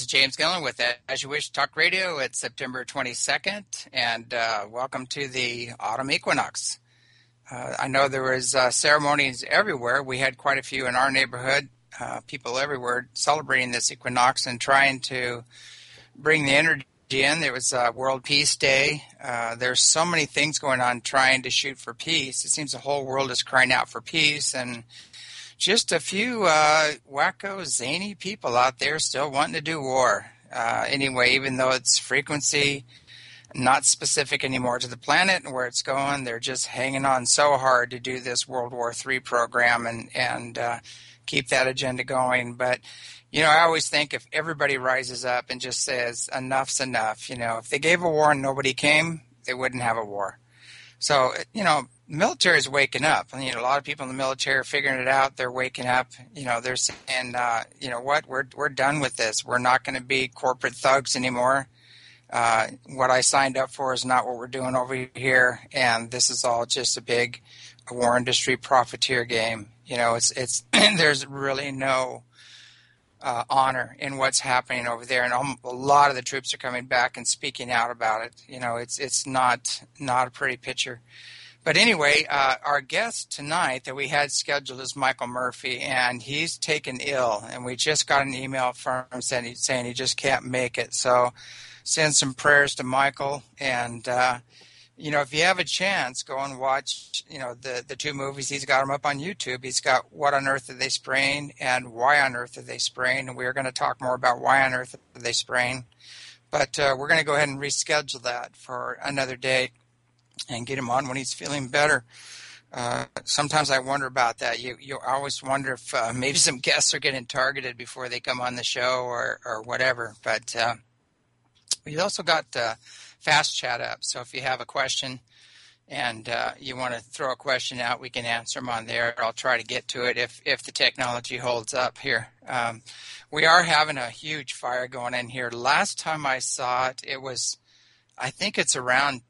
James Gillen with As You Wish Talk Radio. It's September 22nd, and welcome to the autumn equinox. I know there was ceremonies everywhere. We had quite a few in our neighborhood, people everywhere celebrating this equinox and trying to bring the energy in. There was World Peace Day. There's so many things going on trying to shoot for peace. It seems the whole world is crying out for peace, and just a few wacko, zany people out there still wanting to do war. Anyway, even though it's frequency, not specific anymore to the planet and where it's going, they're just hanging on so hard to do this World War III program and keep that agenda going. But, you know, I always think if everybody rises up and just says, enough's enough, you know, if they gave a war and nobody came, they wouldn't have a war. So, you know, the military is waking up. You know, a lot of people in the military are figuring it out. They're waking up. You know, they're saying, you know what, we're done with this. We're not going to be corporate thugs anymore. What I signed up for is not what we're doing over here, and this is all just a big war industry profiteer game. You know, it's there's really no honor in what's happening over there, and a lot of the troops are coming back and speaking out about it. You know, it's not a pretty picture. But anyway, our guest tonight that we had scheduled is Michael Murphy, and he's taken ill, and we just got an email from him saying he just can't make it. So send some prayers to Michael, and you know, if you have a chance, go and watch, you know, the two movies. He's got them up on YouTube. He's got What on Earth Are They Spraying and Why on Earth Are They Spraying, and we're going to talk more about Why on Earth Are They Spraying. But we're going to go ahead and reschedule that for another day and get him on when he's feeling better. Sometimes I wonder about that. You always wonder if maybe some guests are getting targeted before they come on the show or whatever. But we also got Fast Chat up. So if you have a question and you want to throw a question out, we can answer them on there. I'll try to get to it if the technology holds up here. We are having a huge fire going in here. Last time I saw it, I think it's around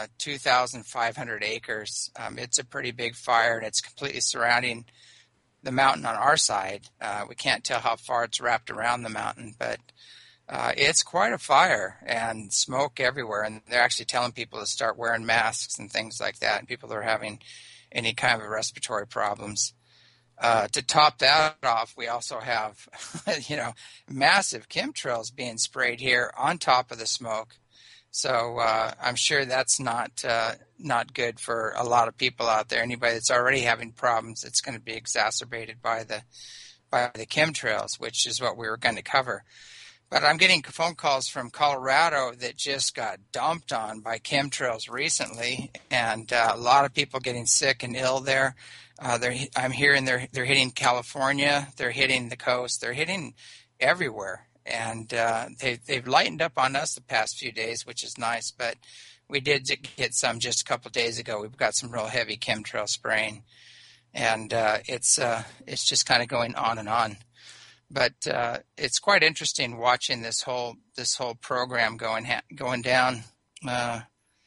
2,500 acres. It's a pretty big fire, and it's completely surrounding the mountain on our side. We can't tell how far it's wrapped around the mountain, but it's quite a fire and smoke everywhere. And they're actually telling people to start wearing masks and things like that, and people are having any kind of respiratory problems. To top that off, we also have, you know, massive chemtrails being sprayed here on top of the smoke. So I'm sure that's not good for a lot of people out there. Anybody that's already having problems, it's going to be exacerbated by the chemtrails, which is what we were going to cover. But I'm getting phone calls from Colorado that just got dumped on by chemtrails recently, and a lot of people getting sick and ill there. I'm hearing they're hitting California, they're hitting the coast, they're hitting everywhere. And they've lightened up on us the past few days, which is nice. But we did get some just a couple of days ago. We've got some real heavy chemtrail spraying, and it's just kind of going on and on. But it's quite interesting watching this whole program going down. I'm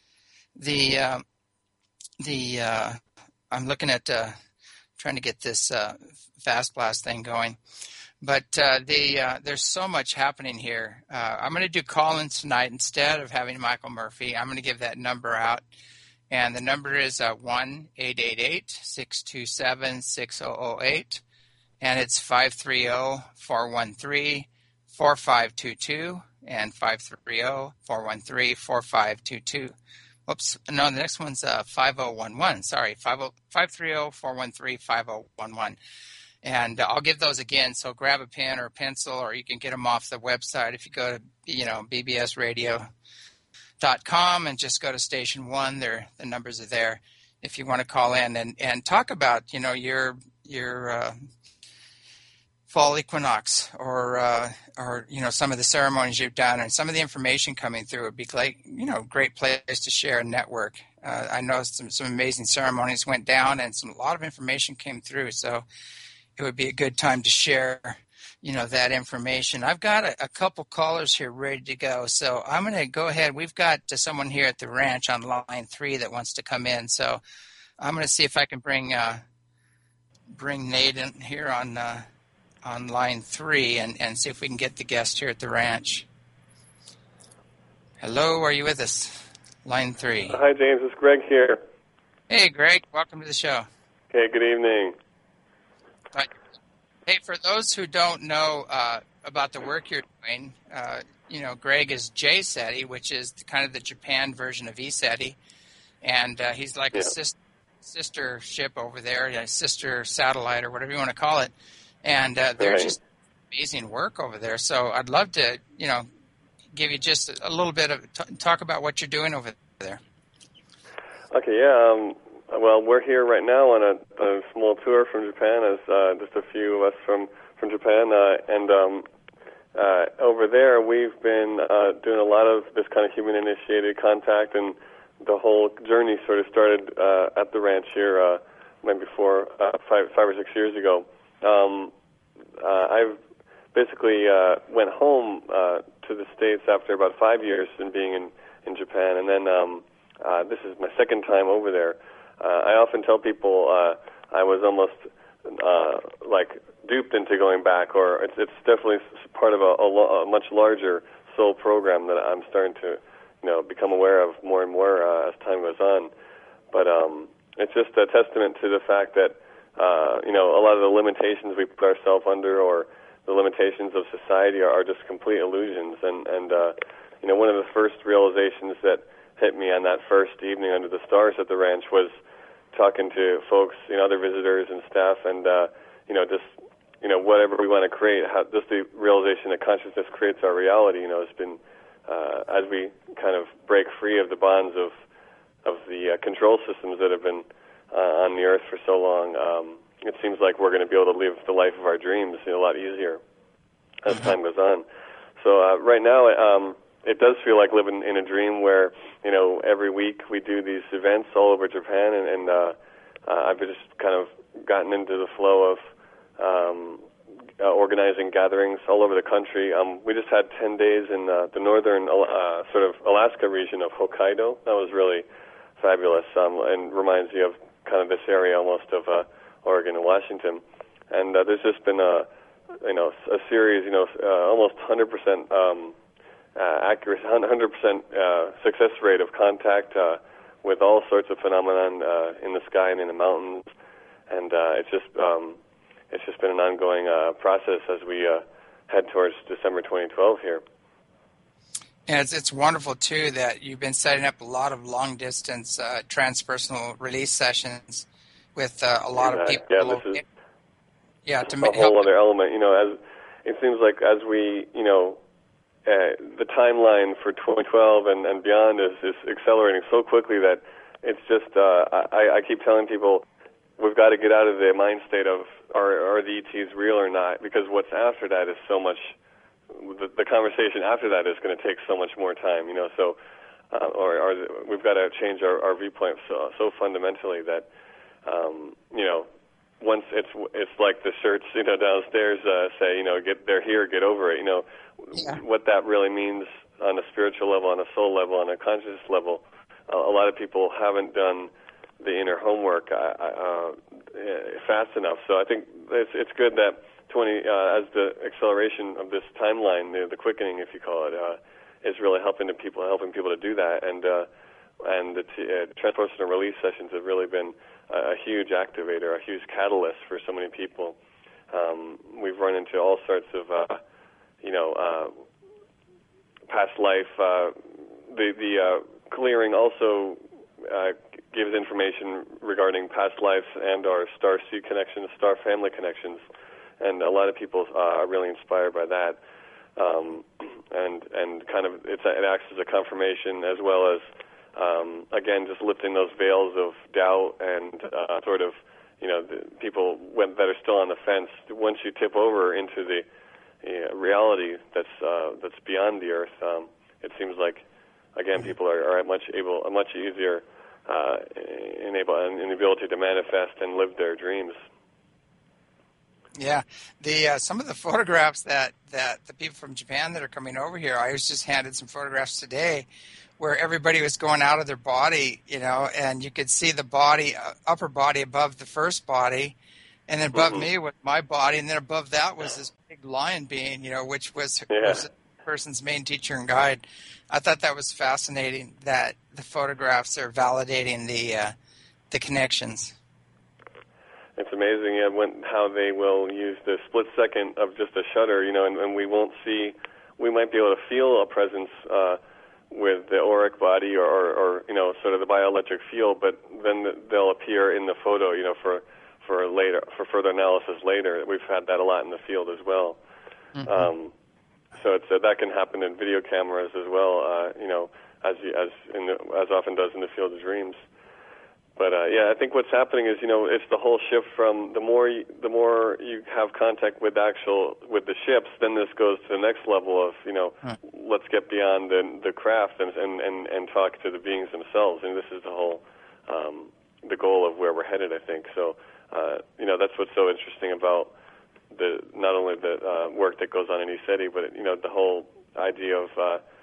looking at trying to get this Fast Blast thing going. But there's so much happening here. I'm going to do call-ins tonight instead of having Michael Murphy. I'm going to give that number out. And the number is 1-888-627-6008. And it's 530-413-4522 and 530-413-4522. Oops, no, the next one's 5011. Sorry, 530-413-5011. And I'll give those again, so grab a pen or a pencil, or you can get them off the website if you go to, bbsradio.com and just go to station 1. The numbers are there if you want to call in and talk about, your fall equinox or some of the ceremonies you've done and some of the information coming through. Would be great place to share and network. I know some amazing ceremonies went down and a lot of information came through, so it would be a good time to share, that information. I've got a couple callers here ready to go, so I'm going to go ahead. We've got someone here at the ranch on line 3 that wants to come in, so I'm going to see if I can bring Nate in here on on line 3 and see if we can get the guest here at the ranch. Hello, are you with us? Line 3. Hi, James. It's Greg here. Hey, Greg. Welcome to the show. Okay, good evening. Hey, for those who don't know about the work you're doing, Greg is JSETI, which is kind of the Japan version of ESETI, and he's like a sister ship over there, a sister satellite or whatever you want to call it, and they're just amazing work over there. So I'd love to, give you just a little bit of talk about what you're doing over there. Okay, yeah. Well, we're here right now on a small tour from Japan, as just a few of us from Japan, and over there we've been doing a lot of this kind of human-initiated contact, and the whole journey sort of started at the ranch here maybe 5 or 6 years ago. I've basically went home to the States after about 5 years in being in Japan, and then this is my second time over there. I often tell people I was almost like duped into going back, or it's definitely part of a much larger soul program that I'm starting to become aware of more and more as time goes on. But it's just a testament to the fact that a lot of the limitations we put ourselves under, or the limitations of society, are just complete illusions. And one of the first realizations that hit me on that first evening under the stars at the ranch was talking to folks, other visitors and staff, and just whatever we want to create, just the realization that consciousness creates our reality. Has been as we kind of break free of the bonds of the control systems that have been on the earth for so long. It seems like we're going to be able to live the life of our dreams a lot easier as time goes on. So right now, it does feel like living in a dream where, every week we do these events all over Japan, and I've just kind of gotten into the flow of organizing gatherings all over the country. We just had 10 days in the northern sort of Alaska region of Hokkaido. That was really fabulous, and reminds you of kind of this area almost of Oregon and Washington. And there's just been a series, almost 100% accurate, 100% success rate of contact with all sorts of phenomenon in the sky and in the mountains, and it's just been an ongoing process as we head towards December 2012 here. Yeah, it's wonderful too that you've been setting up a lot of long distance transpersonal release sessions with a lot of people. Yeah, this is a whole other element. As it seems like as we the timeline for 2012 and beyond is accelerating so quickly that it's just, I keep telling people, we've got to get out of the mind state of are the ETs real or not, because what's after that is so much, the conversation after that is going to take so much more time, so, we've got to change our viewpoint so fundamentally that, once it's like the shirts, downstairs say, they're here, get over it, what that really means on a spiritual level, on a soul level, on a conscious level. A lot of people haven't done the inner homework fast enough. So I think it's good that as the acceleration of this timeline, the quickening, if you call it, is really helping people to do that. And the transpersonal release sessions have really been a huge activator, a huge catalyst for so many people. We've run into all sorts of past life. The clearing also gives information regarding past lives and our star seed connections, star family connections, and a lot of people are really inspired by that. And kind of it acts as a confirmation, as well as again just lifting those veils of doubt and sort of the people that are still on the fence. Once you tip over into the reality that's beyond the earth, it seems like again people are much easier in the ability to manifest and live their dreams. Yeah, some of the photographs that the people from Japan that are coming over here, I was just handed some photographs today where everybody was going out of their body, and you could see the body, upper body above the first body, And then above me was my body, and then above that was this big lion being, which was the person's main teacher and guide. I thought that was fascinating that the photographs are validating the connections. It's amazing, how they will use the split second of just a shutter, and we won't see. We might be able to feel a presence with the auric body or sort of the bioelectric field, but then they'll appear in the photo, for later, for further analysis later. We've had that a lot in the field as well. Mm-hmm. So that can happen in video cameras as well, as often does in the field of dreams. But I think what's happening is, it's the whole shift from the more you have contact with the ships, then this goes to the next level of, let's get beyond the craft and talk to the beings themselves. And this is the whole the goal of where we're headed, I think. So, that's what's so interesting about not only the work that goes on in ECETI, but the whole idea of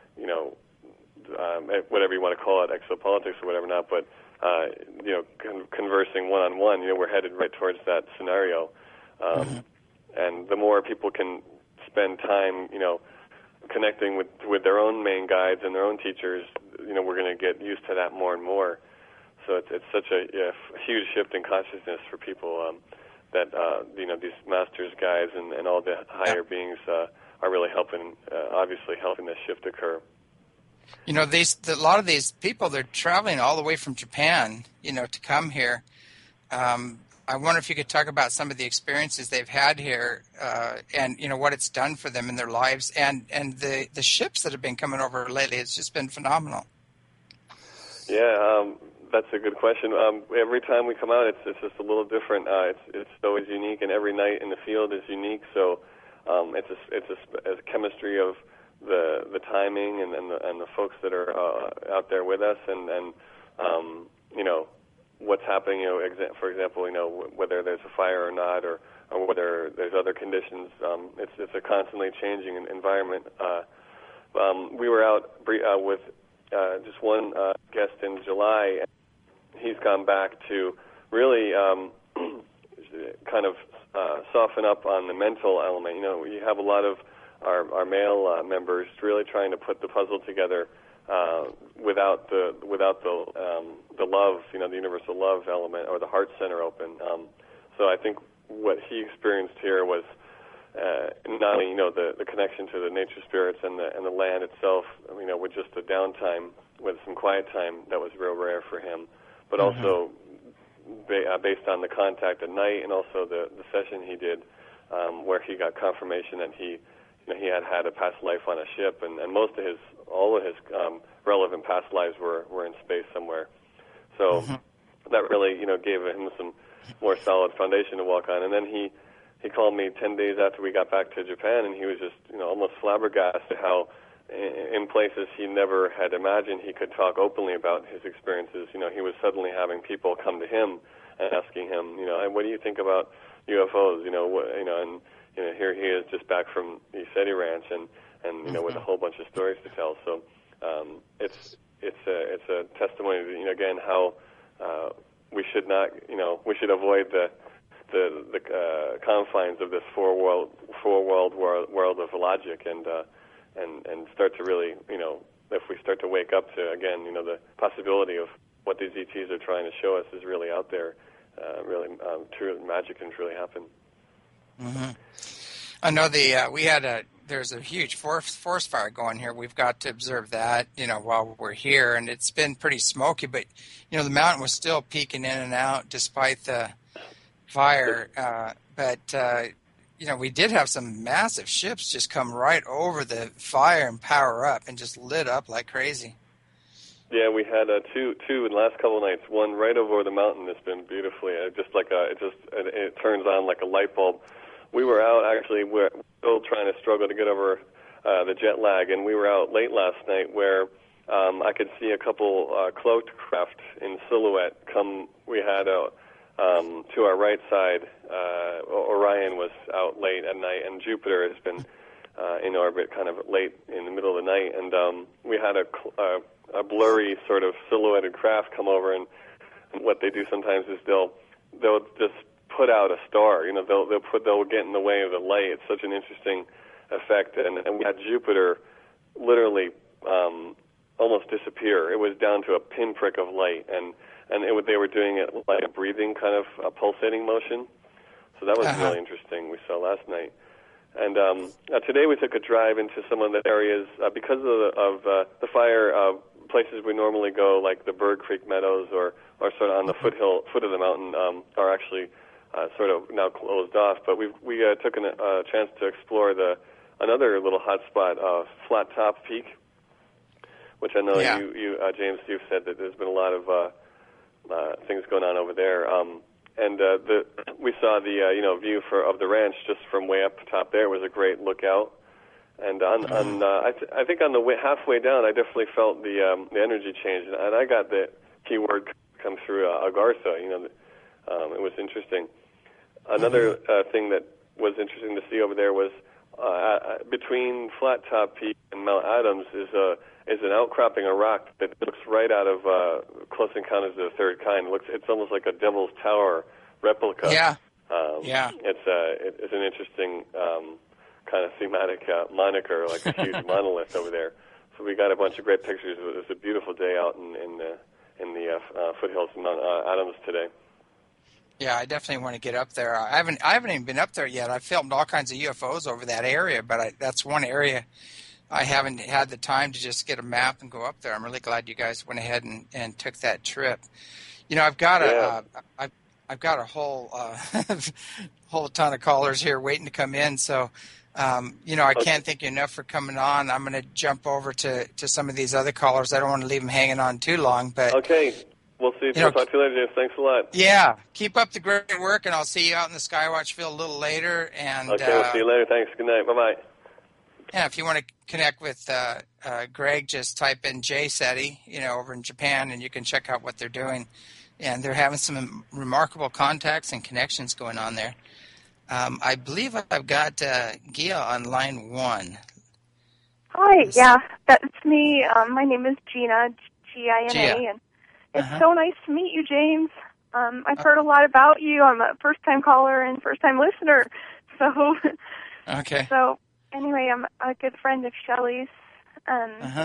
whatever you want to call it, exopolitics or whatever not, but conversing one-on-one, we're headed right towards that scenario. And the more people can spend time, connecting with their own main guides and their own teachers, we're going to get used to that more and more. So it's such a huge shift in consciousness for people that, these masters, guides, and all the higher beings are really obviously helping this shift occur. A lot of these people, they're traveling all the way from Japan, to come here. I wonder if you could talk about some of the experiences they've had here, and what it's done for them in their lives, and the ships that have been coming over lately. It's just been phenomenal. Yeah, that's a good question. Every time we come out, it's just a little different. It's always unique, and every night in the field is unique. So it's a chemistry of the timing and the folks that are out there with us, and what's happening. For example, whether there's a fire or not, or whether there's other conditions. It's a constantly changing environment. We were out with just one guest in July. And he's gone back to really kind of soften up on the mental element. You have a lot of our male members really trying to put the puzzle together without the love, the universal love element or the heart center open. So I think what he experienced here was not only the connection to the nature spirits and the land itself, with just a downtime, with some quiet time that was real rare for him, but also based on the contact at night and also the session he did, where he got confirmation that he had a past life on a ship, and all of his relevant past lives were in space somewhere. So that really gave him some more solid foundation to walk on. And then he called me 10 days after we got back to Japan, and he was just almost flabbergasted how in places he never had imagined he could talk openly about his experiences. He was suddenly having people come to him and asking him, what do you think about UFOs? And here he is just back from the ECETI Ranch, and with a whole bunch of stories to tell. So it's a testimony to, again, how we should not, we should avoid the confines of this four world of logic, and start to really, if we start to wake up to, again, the possibility of what these ETs are trying to show us is really out there, really true magic can truly happen. Mm-hmm. I know there's a huge forest fire going here. We've got to observe that, while we're here, and it's been pretty smoky, but, the mountain was still peeking in and out despite the fire. But we did have some massive ships just come right over the fire and power up and just lit up like crazy. Yeah, we had two in the last couple of nights. One right over the mountain that's been beautifully, it turns on like a light bulb. We were out, actually, we're still trying to struggle to get over the jet lag, and we were out late last night where I could see a couple cloaked craft in silhouette come. We had to our right side, Orion was out late at night, and Jupiter has been in orbit kind of late in the middle of the night, and we had a blurry sort of silhouetted craft come over, and what they do sometimes is they'll just put out a star. You know, they'll get in the way of the light. It's such an interesting effect, and we had Jupiter literally almost disappear. It was down to a pinprick of light, and they were doing it like a breathing kind of a pulsating motion. So that was really interesting. We saw last night. And today we took a drive into some of the areas because of the fire. Places we normally go, like the Bird Creek Meadows or sort of on the foot of the mountain, are actually sort of now closed off. But we took a chance to explore another little hot spot, Flat Top Peak, which I know you James, you've said that there's been a lot of things going on over there. We saw the view of the ranch just from way up top there. It was a great lookout. And I think on the way, halfway down, I definitely felt the energy change, and I got the keyword come through Agartha. You know, it was interesting. Another thing that was interesting to see over there was between Flat Top Peak and Mount Adams is an outcropping of rock that looks right out of Close Encounters of the Third Kind. It's almost like a Devil's Tower replica. Yeah. It's an interesting kind of thematic moniker, like a huge monolith over there. So we got a bunch of great pictures. It was a beautiful day out in the foothills of Mount Adams today. Yeah, I definitely want to get up there. I haven't even been up there yet. I filmed all kinds of UFOs over that area, but that's one area I haven't had the time to just get a map and go up there. I'm really glad you guys went ahead and took that trip. You know, I've got a whole whole ton of callers here waiting to come in, so. I can't thank you enough for coming on. I'm going to jump over to some of these other callers. I don't want to leave them hanging on too long. But okay. We'll see. We'll talk to you later, James. Thanks a lot. Yeah. Keep up the great work, and I'll see you out in the Skywatch field a little later. And okay, we'll see you later. Thanks. Good night. Bye-bye. Yeah, if you want to connect with Greg, just type in Jay SETI, over in Japan, and you can check out what they're doing. And they're having some remarkable contacts and connections going on there. I believe I've got Gia on line 1. Hi, yeah, that's me. My name is Gina, Gina, and it's so nice to meet you, James. I've heard a lot about you. I'm a first-time caller and first-time listener. So, okay. So, anyway, I'm a good friend of Shelley's, and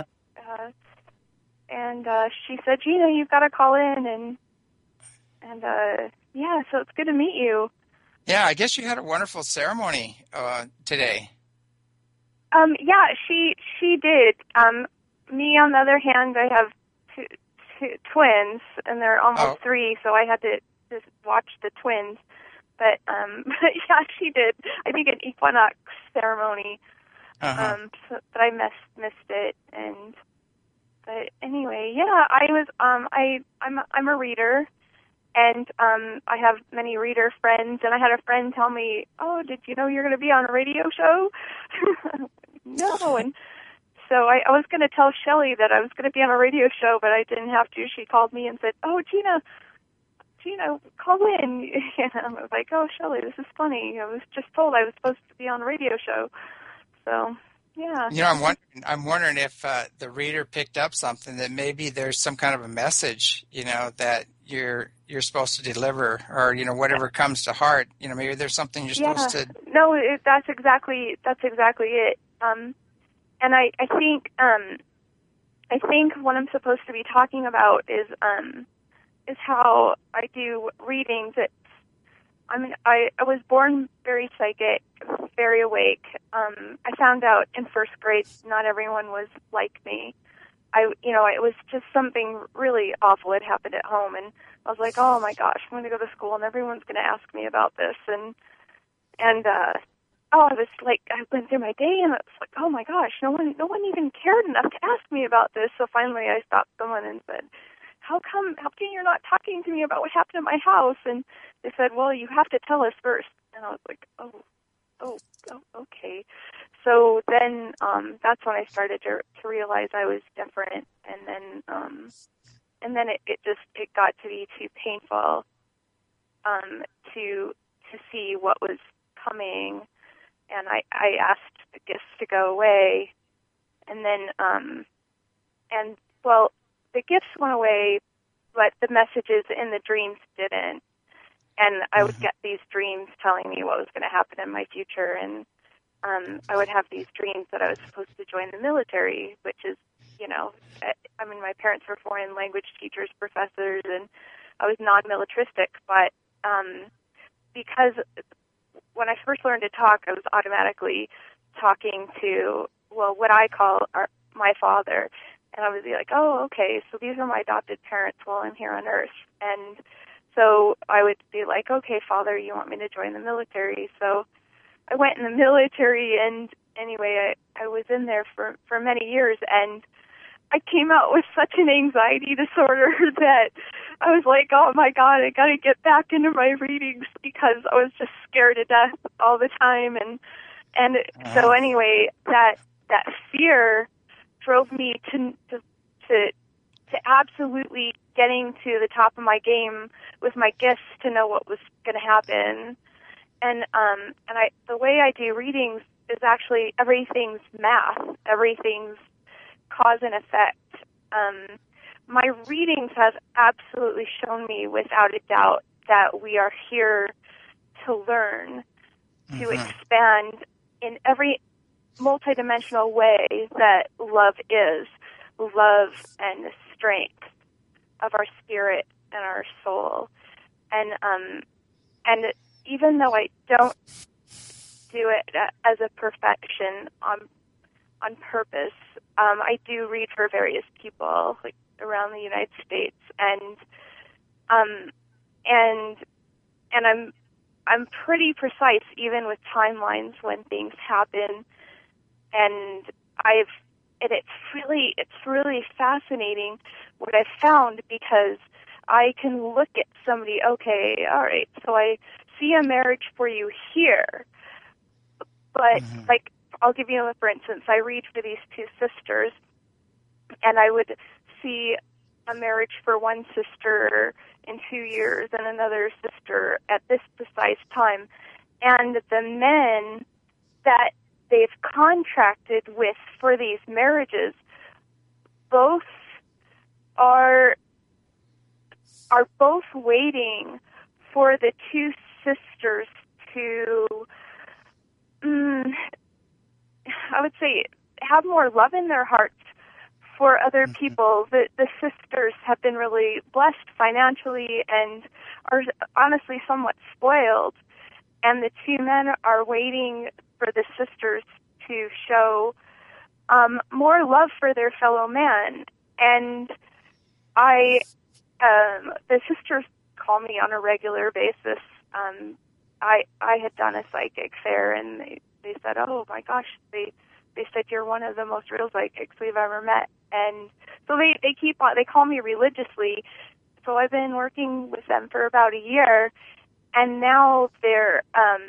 she said, Gina, you've got to call in, and so it's good to meet you. Yeah, I guess you had a wonderful ceremony today. Yeah, she did. Me, on the other hand, I have two twins, and they're almost 3, so I had to just watch the twins. But yeah, she did. I think an equinox ceremony. But I missed it, but anyway, yeah, I was. I'm a reader. And I have many reader friends, and I had a friend tell me, "Oh, did you know you're going to be on a radio show?" No, and so I was going to tell Shelley that I was going to be on a radio show, but I didn't have to. She called me and said, "Oh, Gina, call in." And I was like, "Oh, Shelley, this is funny. I was just told I was supposed to be on a radio show." So, yeah. I'm wondering if the reader picked up something, that maybe there's some kind of a message, that you're supposed to deliver, or whatever comes to heart. Maybe there's something you're supposed to. No, that's exactly it. And I think what I'm supposed to be talking about is how I do readings. I was born very psychic, very awake. I found out in first grade not everyone was like me. It was just something really awful had happened at home, and I was like, oh my gosh, I'm going to go to school and everyone's going to ask me about this, I was like, I went through my day and it's like, oh my gosh, no one even cared enough to ask me about this. So finally I stopped someone and said, how come you're not talking to me about what happened at my house? And they said, well, you have to tell us first. And I was like, oh, okay. So then that's when I started to realize I was different, and then it got to be too painful to see what was coming, and I asked the gifts to go away, and then the gifts went away, but the messages in the dreams didn't. And I would get these dreams telling me what was going to happen in my future. And I would have these dreams that I was supposed to join the military, which is, I mean, my parents were foreign language teachers, professors, and I was non-militaristic. But because when I first learned to talk, I was automatically talking to, what I call my father. And I would be like, oh, okay, so these are my adopted parents while I'm here on Earth. And so I would be like, okay, Father, you want me to join the military? So I went in the military, and anyway, I was in there for many years, and I came out with such an anxiety disorder that I was like, oh my God, I got to get back into my readings because I was just scared to death all the time. And so anyway, that fear drove me to absolutely getting to the top of my game with my gifts to know what was going to happen. And the way I do readings is actually everything's math, everything's cause and effect. My readings have absolutely shown me without a doubt that we are here to learn, to expand in every multidimensional way that love is, love and the strength of our spirit and our soul. And even though I don't do it as a perfection on purpose, I do read for various people like around the United States, and I'm pretty precise even with timelines when things happen, and it's really fascinating what I've found, because I can look at somebody, okay, all right, so I see a marriage for you here, but like, I'll give you, for instance, I read for these two sisters, and I would see a marriage for one sister in 2 years and another sister at this precise time. And the men that they've contracted with for these marriages, both are both waiting for the two sisters to, I would say, have more love in their hearts for other people. The sisters have been really blessed financially and are honestly somewhat spoiled. And the two men are waiting for the sisters to show more love for their fellow man. And the sisters call me on a regular basis. I had done a psychic fair, and they said, oh my gosh, they said you're one of the most real psychics we've ever met. And so they call me religiously. So I've been working with them for about a year, and now they're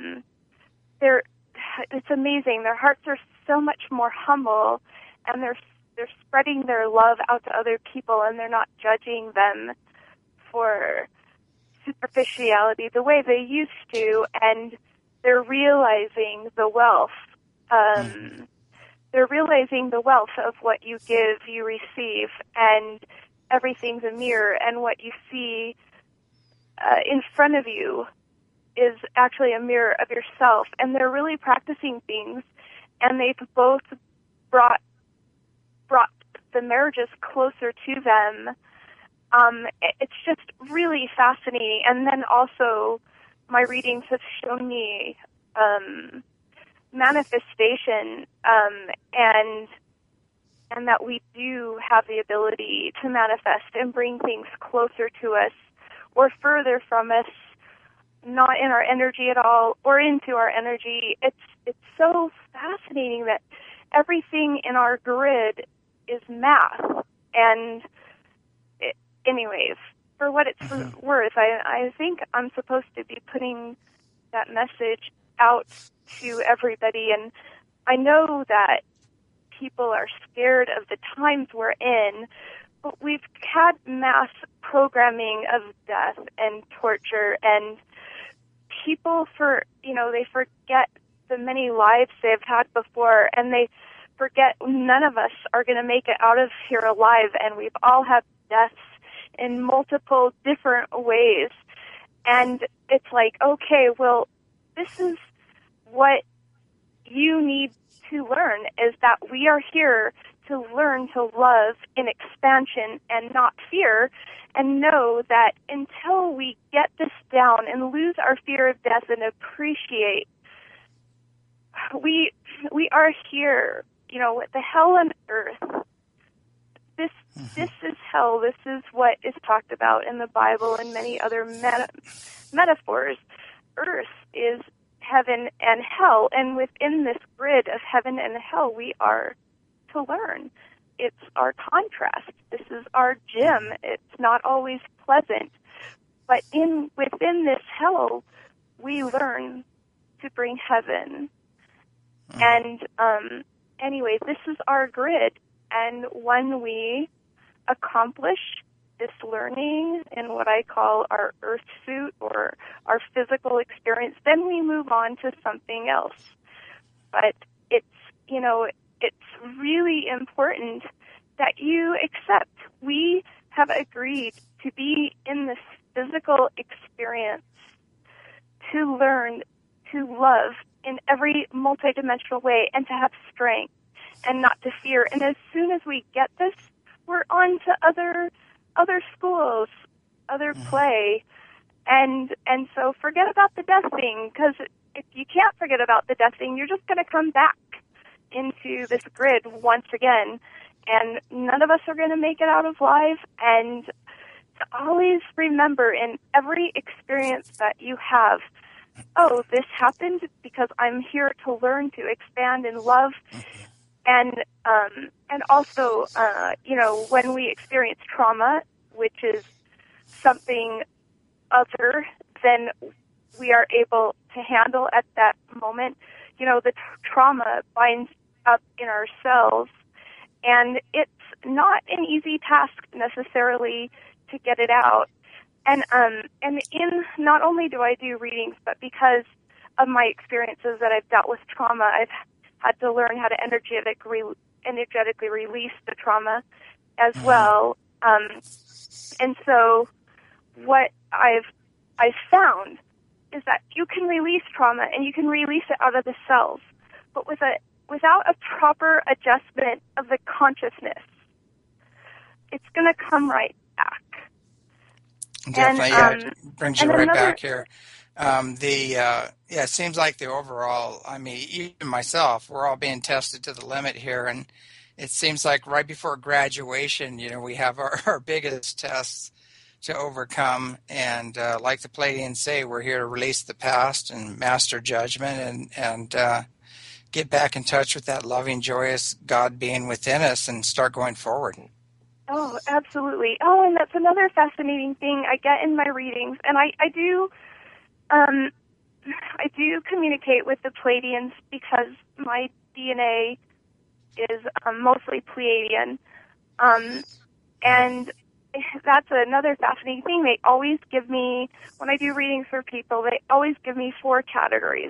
it's amazing. Their hearts are so much more humble, and they're spreading their love out to other people, and they're not judging them for superficiality the way they used to, and they're realizing the wealth. They're realizing the wealth of what you give, you receive, and everything's a mirror, and what you see in front of you is actually a mirror of yourself. And they're really practicing things, and they've both brought the marriages closer to them. It's just really fascinating. And then also, my readings have shown me manifestation, and that we do have the ability to manifest and bring things closer to us or further from us, not in our energy at all or into our energy. It's so fascinating that everything in our grid is math. And anyways, for what it's worth, I think I'm supposed to be putting that message out to everybody. And I know that people are scared of the times we're in, but we've had mass programming of death and torture, and people they forget the many lives they've had before, and they forget none of us are going to make it out of here alive, and we've all had deaths in multiple different ways. And it's like, okay, well, this is what you need to learn, is that we are here to learn to love in expansion and not fear, and know that until we get this down and lose our fear of death and appreciate, we are here, you know, with the hell on earth. This is hell. This is what is talked about in the Bible and many other metaphors. Earth is heaven and hell, and within this grid of heaven and hell, we are to learn. It's our contrast. This is our gym. It's not always pleasant, but within this hell, we learn to bring heaven. And anyway, this is our grid, and when we accomplish this learning in what I call our earth suit or our physical experience, then we move on to something else. But it's, you know, it's really important that you accept we have agreed to be in this physical experience to learn to love in every multidimensional way and to have strength and not to fear. And as soon as we get this, we're on to other schools, other play. And so forget about the death thing, because if you can't forget about the death thing, you're just going to come back into this grid once again. And none of us are going to make it out of life. And to always remember in every experience that you have, oh, this happened because I'm here to learn to expand in love. And also, you know, when we experience trauma, which is something other than we are able to handle at that moment, you know, the trauma binds up in our cells, and it's not an easy task necessarily to get it out. And in not only do I do readings, but because of my experiences that I've dealt with trauma, I've had to learn how to energetically release the trauma as well. And so what I've found is that you can release trauma and you can release it out of the cells, but without a proper adjustment of the consciousness, it's going to come right back. Definitely, brings you right back here. It seems like the overall, I mean, even myself, we're all being tested to the limit here, and it seems like right before graduation, you know, we have our biggest tests to overcome, and like the Pleiadians say, we're here to release the past and master judgment and get back in touch with that loving, joyous God being within us and start going forward. Oh, absolutely. Oh, and that's another fascinating thing I get in my readings, and I do communicate with the Pleiadians because my DNA is mostly Pleiadian, and that's another fascinating thing. They always give me, when I do readings for people, they always give me 4 categories.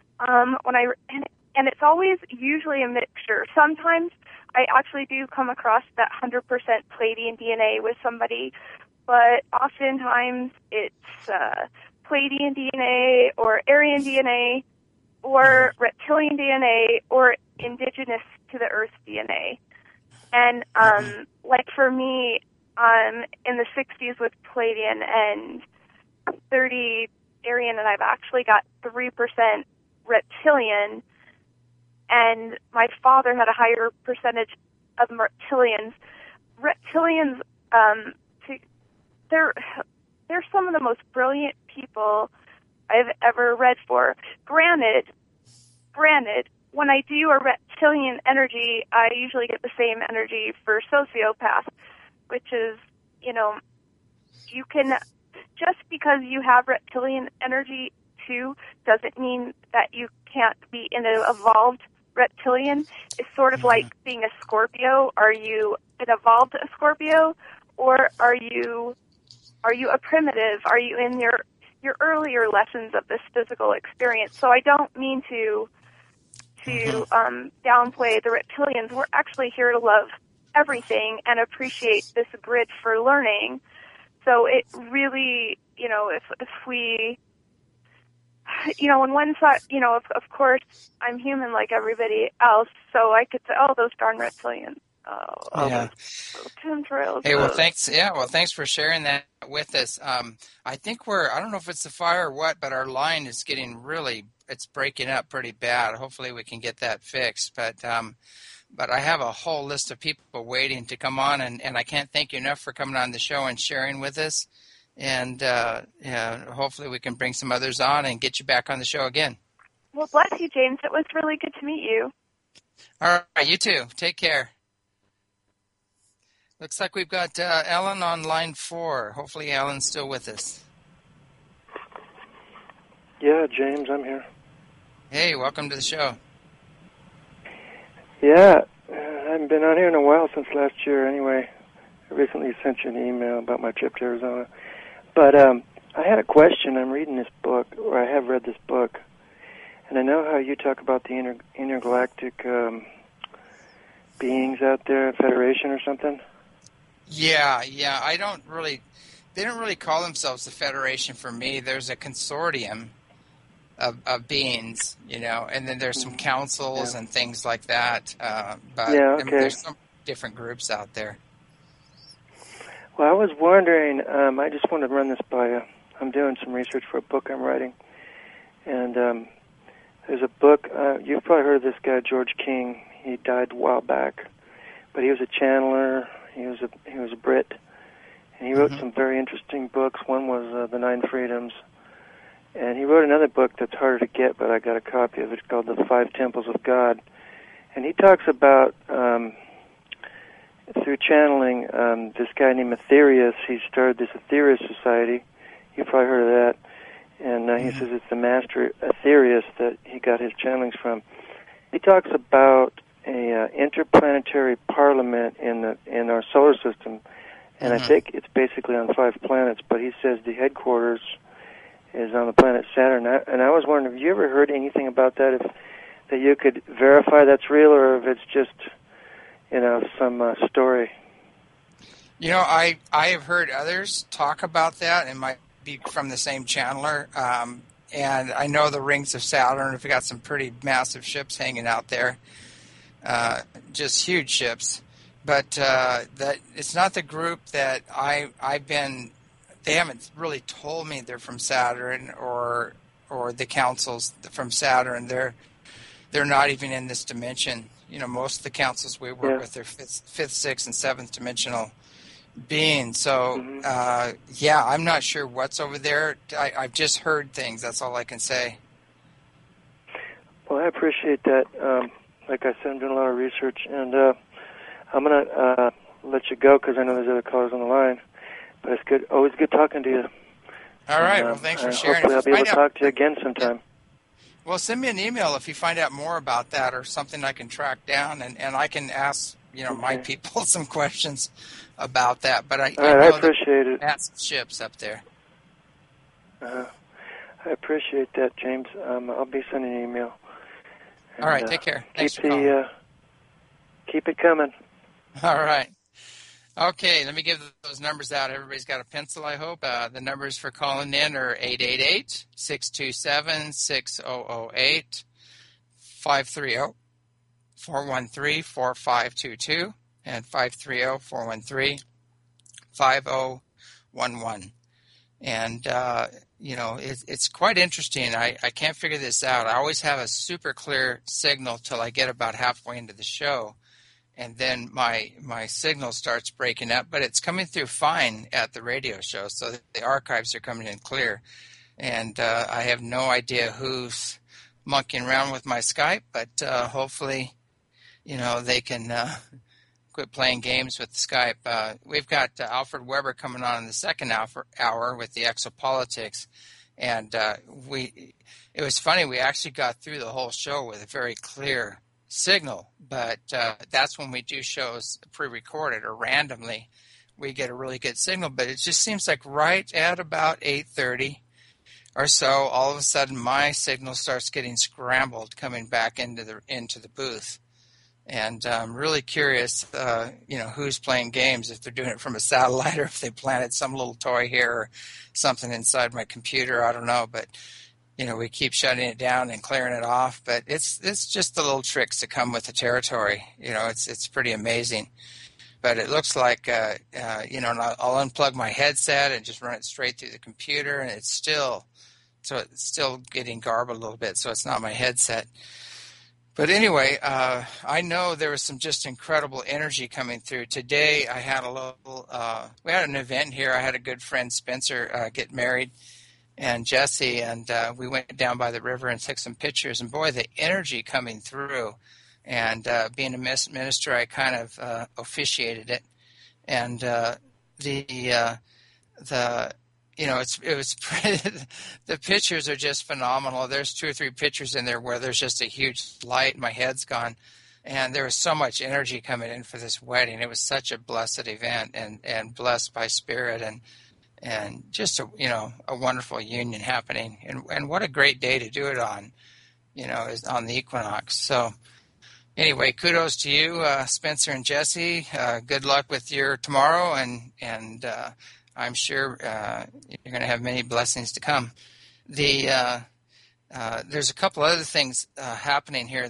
And it's always usually a mixture. Sometimes I actually do come across that 100% Pleiadian DNA with somebody, but oftentimes it's Pleiadian DNA or Aryan DNA or reptilian DNA or indigenous to the Earth DNA. And like for me, in the 60s with Pleiadian and 30 Aryan, and I've actually got 3% reptilian, and my father had a higher percentage of reptilians. Reptilians, they're some of the most brilliant people I've ever read for. Granted, when I do a reptilian energy, I usually get the same energy for sociopath, which is, you know, you can, just because you have reptilian energy too, doesn't mean that you can't be in an evolved reptilian. It's sort of like being a Scorpio. Are you an evolved Scorpio, or are you a primitive? Are you in your earlier lessons of this physical experience? So I don't mean to downplay the reptilians. We're actually here to love everything and appreciate this grid for learning. So it really if we, when one thought, of course, I'm human like everybody else, so I could say, oh, those darn reptilians. Oh, Yeah. those chemtrails. Hey, well, thanks. Yeah, well, thanks for sharing that with us. I think I don't know if it's the fire or what, but our line is getting it's breaking up pretty bad. Hopefully we can get that fixed. But I have a whole list of people waiting to come on, and I can't thank you enough for coming on the show and sharing with us. And hopefully we can bring some others on and get you back on the show again. Well, bless you, James. It was really good to meet you. All right, you too. Take care. Looks like we've got Ellen on line 4. Hopefully Ellen's still with us. Yeah, James, I'm here. Hey, welcome to the show. Yeah, I haven't been on here in a while, since last year anyway. I recently sent you an email about my trip to Arizona. But I had a question. I'm reading this book, or I have read this book, and I know how you talk about the intergalactic beings out there, Federation or something. Yeah. They don't really call themselves the Federation for me. There's a consortium of beings, and then there's some councils and things like that. But I mean, there's some different groups out there. Well, I was wondering, I just wanted to run this by you. I'm doing some research for a book I'm writing. And there's a book, you've probably heard of this guy, George King. He died a while back. But he was a channeler. He was a Brit, and he wrote some very interesting books. One was The Nine Freedoms, and he wrote another book that's harder to get, but I got a copy of it. It's called The Five Temples of God, and he talks about through channeling this guy named Aetherius. He started this Aetherius Society. You've probably heard of that, and he says it's the master Aetherius that he got his channelings from. He talks about a interplanetary parliament in our solar system, and I think it's basically on 5 planets. But he says the headquarters is on the planet Saturn. And I was wondering, have you ever heard anything about that? That you could verify that's real, or if it's just some story. I have heard others talk about that. It might be from the same channeler. And I know the rings of Saturn have got some pretty massive ships hanging out there. Just huge ships, but that it's not the group that I've been. They haven't really told me they're from Saturn or the councils from Saturn. They're not even in this dimension. Most of the councils we work with are fifth, sixth, and seventh dimensional beings. So I'm not sure what's over there. I've just heard things. That's all I can say. Well, I appreciate that. Like I said, I'm doing a lot of research, and I'm going to let you go because I know there's other callers on the line. But it's always good talking to you. All right. Well, thanks for sharing. Hopefully I'll be able to talk to you again sometime. Well, send me an email if you find out more about that or something I can track down, and I can ask my people some questions about that. But I appreciate it. Massive ships up there. I appreciate that, James. I'll be sending an email. And, all right, take care. Thanks for calling. Keep it coming. All right. Okay, let me give those numbers out. Everybody's got a pencil, I hope. The numbers for calling in are 888-627-6008, 530-413-4522, and 530-413-5011. And, it's quite interesting. I can't figure this out. I always have a super clear signal till I get about halfway into the show. And then my signal starts breaking up, but it's coming through fine at the radio show, so the archives are coming in clear. And I have no idea who's monkeying around with my Skype, but hopefully, they can quit playing games with Skype. We've got Alfred Weber coming on in the second hour with the exopolitics, and it was funny. We actually got through the whole show with a very clear signal, but that's when we do shows pre-recorded or randomly, we get a really good signal. But it just seems like right at about 8:30 or so, all of a sudden my signal starts getting scrambled coming back into the booth, And I'm really curious, who's playing games, if they're doing it from a satellite or if they planted some little toy here or something inside my computer. I don't know, but we keep shutting it down and clearing it off. But it's just the little tricks that come with the territory. It's pretty amazing. But it looks like, I'll unplug my headset and just run it straight through the computer, and it's still getting garbled a little bit, so it's not my headset. But anyway, I know there was some just incredible energy coming through. Today I had we had an event here. I had a good friend, Spencer, get married, and Jesse, and we went down by the river and took some pictures. And boy, the energy coming through. And being a minister, I kind of officiated it. And it was pretty, the pictures are just phenomenal. There's 2 or 3 pictures in there where there's just a huge light and my head's gone. And there was so much energy coming in for this wedding. It was such a blessed event and blessed by Spirit and just a wonderful union happening. And what a great day to do it on, is on the equinox. So anyway, kudos to you, Spencer and Jesse. Good luck with your tomorrow, and I'm sure you're going to have many blessings to come. There's a couple other things happening here.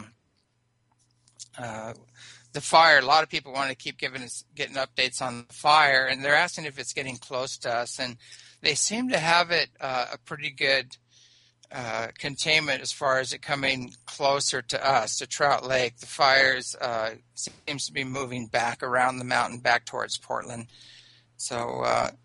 The fire. A lot of people want to keep getting updates on the fire, and they're asking if it's getting close to us. And they seem to have it a pretty good containment as far as it coming closer to us, to Trout Lake. The fires seems to be moving back around the mountain, back towards Portland. So,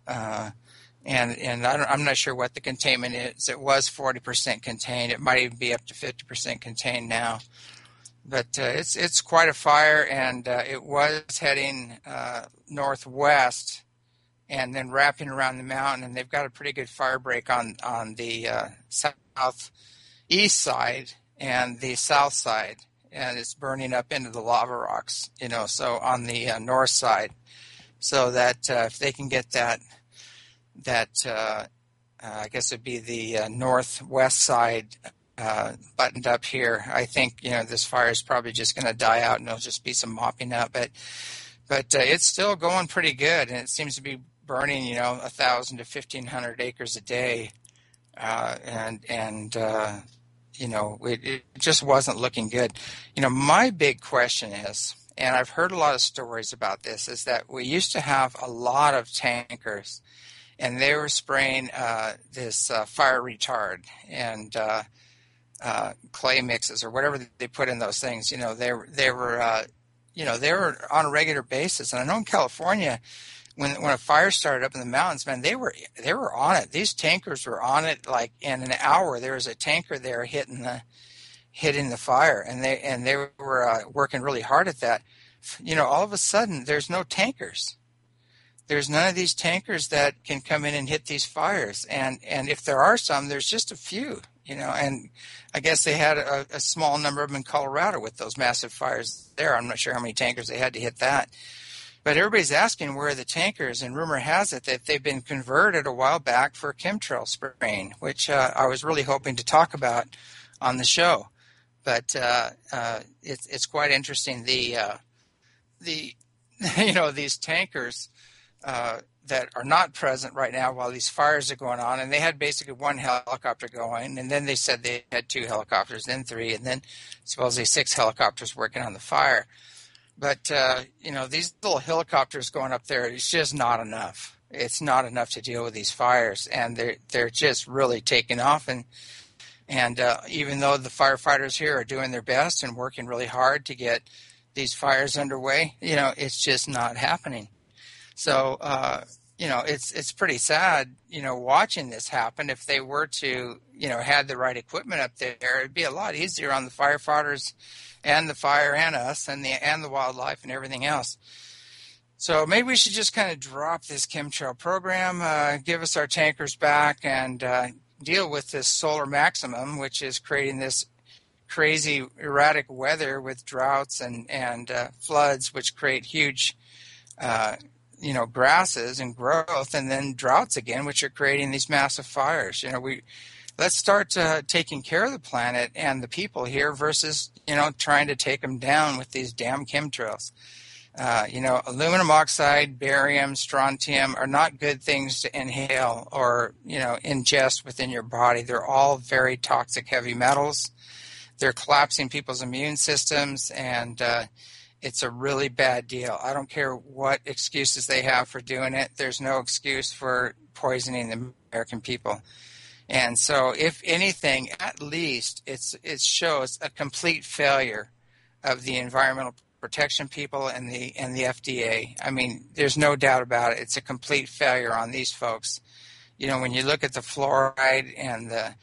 and I'm not sure what the containment is. It was 40% contained. It might even be up to 50% contained now. But it's quite a fire, and it was heading northwest and then wrapping around the mountain. And they've got a pretty good fire break on the southeast side and the south side, and it's burning up into the lava rocks. So on the north side. So that if they can get that I guess it'd be the northwest side buttoned up here, I think this fire is probably just going to die out, and there'll just be some mopping up. But it's still going pretty good, and it seems to be burning 1,000 to 1,500 acres a day, it just wasn't looking good. My big question is, and I've heard a lot of stories about this, is that we used to have a lot of tankers, and they were spraying this fire retard and clay mixes or whatever they put in those things. They were on a regular basis. And I know in California, when a fire started up in the mountains, man, they were on it. These tankers were on it like in an hour. There was a tanker there hitting the fire, and they were working really hard at that. All of a sudden, there's no tankers. There's none of these tankers that can come in and hit these fires. And if there are some, there's just a few, and I guess they had a small number of them in Colorado with those massive fires there. I'm not sure how many tankers they had to hit that. But everybody's asking where are the tankers, and rumor has it that they've been converted a while back for chemtrail spraying, which I was really hoping to talk about on the show. But it's quite interesting. These tankers that are not present right now while these fires are going on, and they had basically one helicopter going, and then they said they had 2 helicopters, then 3, and then supposedly 6 helicopters working on the fire. But these little helicopters going up there, it's just not enough. It's not enough to deal with these fires, and they're just really taking off. And even though the firefighters here are doing their best and working really hard to get these fires underway, it's just not happening. So, it's pretty sad, watching this happen. If they were to, had the right equipment up there, it'd be a lot easier on the firefighters and the fire and us and the wildlife and everything else. So maybe we should just kind of drop this chemtrail program, give us our tankers back, and deal with this solar maximum, which is creating this crazy erratic weather with droughts and floods, which create huge grasses and growth, and then droughts again, which are creating these massive fires. let's start taking care of the planet and the people here versus, trying to take them down with these damn chemtrails. Aluminum oxide, barium, strontium are not good things to inhale or, ingest within your body. They're all very toxic heavy metals. They're collapsing people's immune systems, and it's a really bad deal. I don't care what excuses they have for doing it. There's no excuse for poisoning the American people. And so, if anything, at least it shows a complete failure of the environmental protection people and the FDA. I mean, there's no doubt about it. It's a complete failure on these folks. When you look at the fluoride and the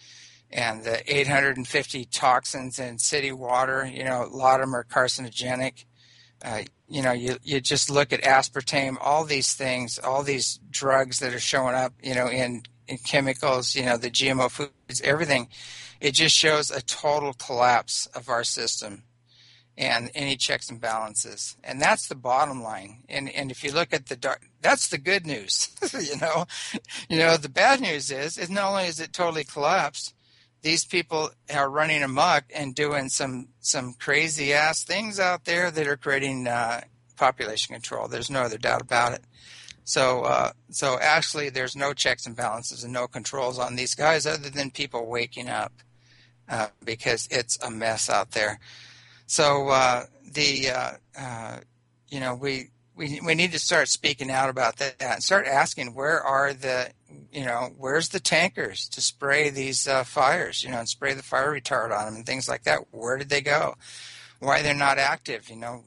850 toxins in city water, a lot of them are carcinogenic. You just look at aspartame, all these things, all these drugs that are showing up, in chemicals, the GMO foods, everything. It just shows a total collapse of our system and any checks and balances. And that's the bottom line. And if you look at that's the good news. The bad news is not only is it totally collapsed, these people are running amok and doing some crazy ass things out there that are creating population control. There's no other doubt about it. So actually, there's no checks and balances and no controls on these guys other than people waking up because it's a mess out there. So we need to start speaking out about that and start asking where's the tankers to spray these fires, and spray the fire retard on them and things like that. Where did they go? Why they're not active?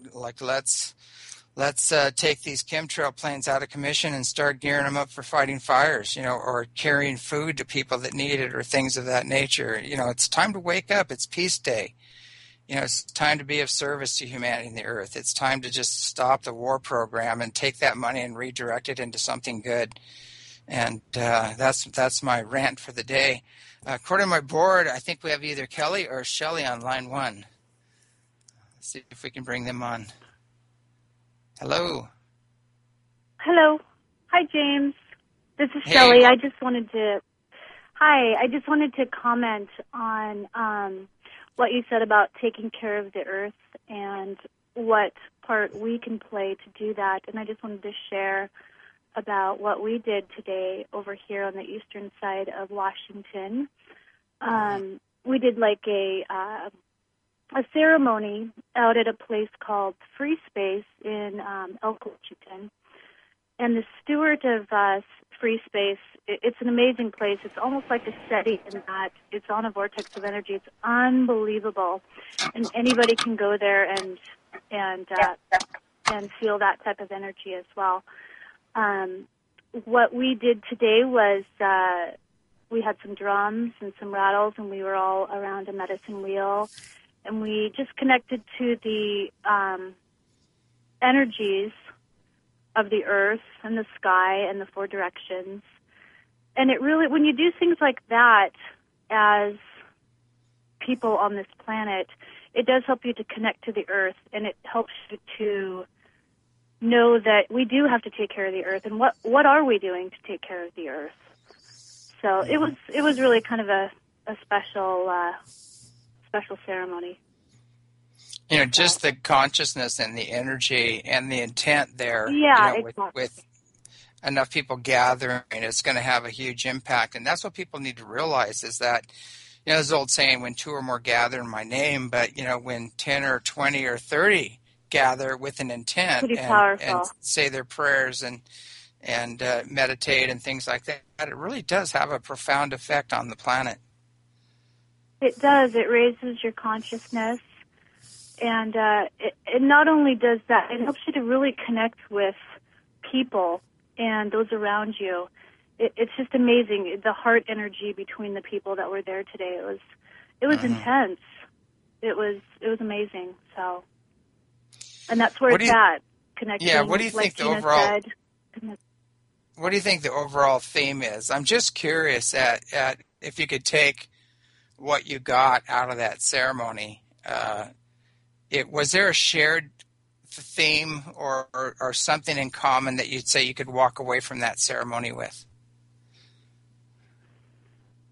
Let's take these chemtrail planes out of commission and start gearing them up for fighting fires, or carrying food to people that need it or things of that nature. It's time to wake up. It's peace day. It's time to be of service to humanity and the earth. It's time to just stop the war program and take that money and redirect it into something good. And that's my rant for the day. According to my board, I think we have either Kelly or Shelley on line 1. Let's see if we can bring them on. Hello. Hello. Hi, James. This is Shelley. I just wanted to comment on what you said about taking care of the earth and what part we can play to do that. And I just wanted to share about what we did today over here on the eastern side of Washington. We did like a ceremony out at a place called Free Space in Elk, Washington. And the steward of Free Space, it's an amazing place. It's almost like a SETI in that it's on a vortex of energy. It's unbelievable, and anybody can go there and feel that type of energy as well. What we did today was we had some drums and some rattles, and we were all around a medicine wheel, and we just connected to the energies of the earth and the sky and the 4 directions. And it really, when you do things like that as people on this planet, it does help you to connect to the earth, and it helps you to know that we do have to take care of the earth, and what are we doing to take care of the earth? So it was really kind of a special ceremony. Just the consciousness and the energy and the intent there. Yeah, exactly. With enough people gathering, it's going to have a huge impact. And that's what people need to realize is that, there's an old saying, when 2 or more gather in my name, but, when 10 or 20 or 30 gather with an intent and say their prayers and meditate and things like that, it really does have a profound effect on the planet. It does. It raises your consciousness. And it not only does that, it helps you to really connect with people and those around you. It's just amazing, the heart energy between the people that were there today. It was intense. It was amazing. So, and that's where it's at, connecting. Yeah. What do you think the overall? What do you think the overall theme is? I'm just curious at if you could take what you got out of that ceremony. Was there a shared theme or something in common that you'd say you could walk away from that ceremony with?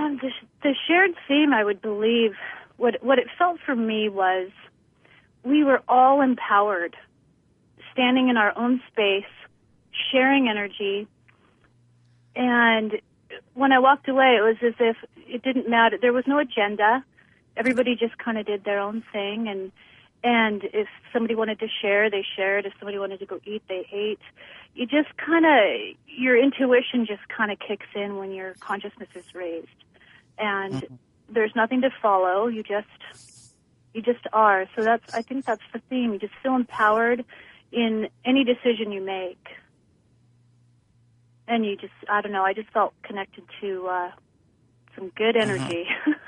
The shared theme, I would believe, what it felt for me was we were all empowered, standing in our own space, sharing energy. And when I walked away, it was as if it didn't matter. There was no agenda. Everybody just kind of did their own thing. And if somebody wanted to share, they shared. If somebody wanted to go eat, they ate. You just kind of, your intuition just kind of kicks in when your consciousness is raised. And there's nothing to follow. You just are. So I think that's the theme. You just feel empowered in any decision you make. And I don't know, I just felt connected to some good energy.